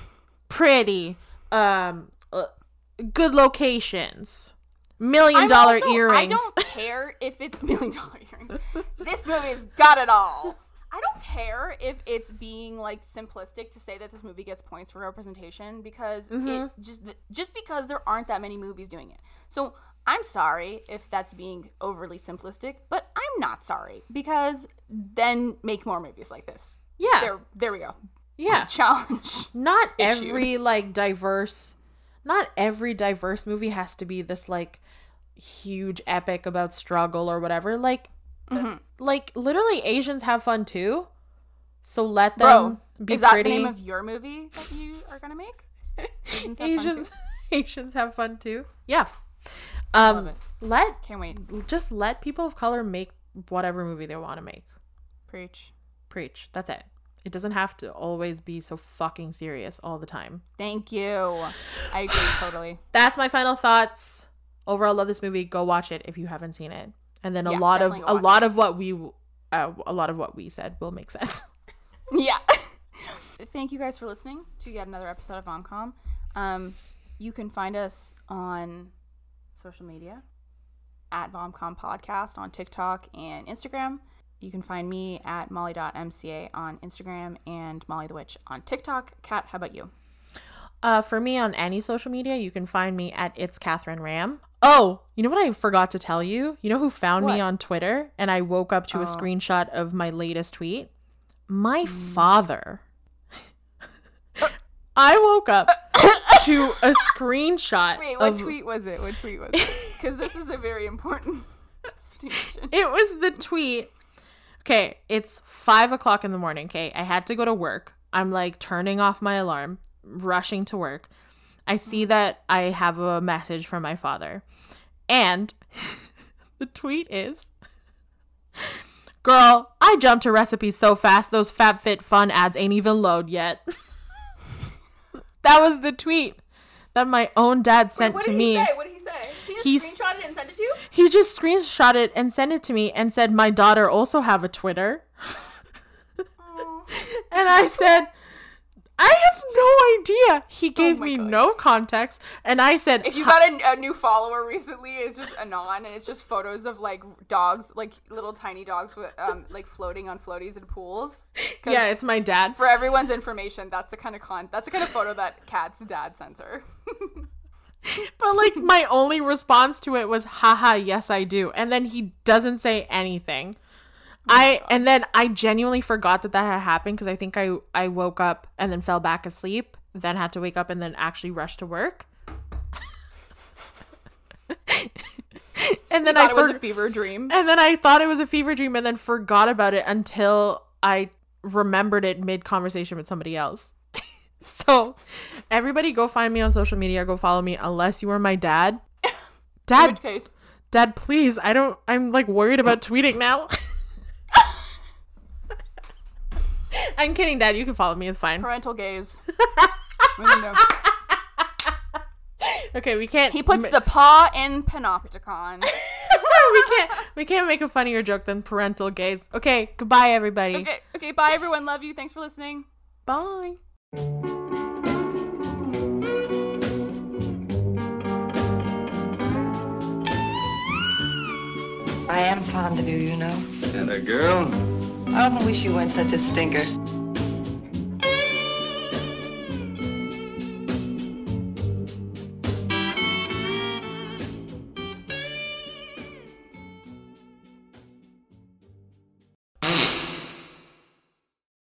pretty, um, uh, good locations, million I'm dollar also- earrings. I don't care if it's million dollar earrings. This movie's got it all. I don't care if it's being like simplistic to say that this movie gets points for representation because it just just because there aren't that many movies doing it. So I'm sorry if that's being overly simplistic, but I'm not sorry because then make more movies like this. Yeah. There there we go. Yeah. Challenge. Not Issue. every like diverse not every diverse movie has to be this like huge epic about struggle or whatever. Like Mhm. like literally Asians have fun too. So let Bro, them be is that pretty. the name of your movie that you are going to make? Asians have fun Asians too? Asians have fun too. Yeah. Love Um it. let Can't wait. just let people of color make whatever movie they want to make. Preach. Preach. That's it. It doesn't have to always be so fucking serious all the time. Thank you. I agree totally. That's my final thoughts. Overall, love this movie. Go watch it if you haven't seen it. And then a Yeah, lot of definitely go a watch lot it. of what we uh, a lot of what we said will make sense. Yeah. Thank you guys for listening to yet another episode of Vomcom. Um, you can find us on social media at Vomcom Podcast on TikTok and Instagram. You can find me at molly dot m c a on Instagram and Molly the Witch on TikTok. Kat, how about you? Uh, for me on any social media, you can find me at It's Catherine Ram. Oh, you know what I forgot to tell you? You know who found What? me on Twitter and I woke up to a Oh. screenshot of my latest tweet? My father. I woke up to a screenshot Wait, what of tweet was it? What tweet was it? Because this is a very important distinction. It was the tweet. Okay, it's five o'clock in the morning. Okay, I had to go to work. I'm like turning off my alarm, rushing to work. I see that I have a message from my father. And the tweet is, girl, I jumped to recipes so fast, those FabFitFun ads ain't even load yet. That was the tweet that my own dad sent what to did me. he say? What did he say? He just He's- screenshotted it and sent it to you? He just screenshot it and sent it to me and said, my daughter also have a Twitter. Oh. And I said, I have no idea. He gave my me God. no context. And I said, If you "Ha- got a, a new follower recently, it's just Anon, and it's just photos of like dogs, like little tiny dogs, with um like floating on floaties in pools. 'Cause yeah, it's my dad. For everyone's information, that's the kind of con. That's the kind of photo that Kat's dad sends her. But like my only response to it was, haha, yes, I do. And then he doesn't say anything. I and then I genuinely forgot that that had happened because I think I I woke up and then fell back asleep, then had to wake up and then actually rush to work. And then I I thought it was for- a fever dream. and then I thought it was a fever dream and then forgot about it until I remembered it mid conversation with somebody else. So everybody go find me on social media, go follow me, unless you are my dad. Dad, In which case, Dad, please. I don't, I'm like worried about tweeting now. I'm kidding, Dad. You can follow me. It's fine. parental gaze. We don't know. Okay, we can't. He puts the paw in panopticon. we can't. We can't make a funnier joke than parental gaze. Okay, goodbye, everybody. Okay, okay, bye everyone. Love you. Thanks for listening. Bye. I am fond of you, you know. And a girl? I often wish you weren't such a stinker.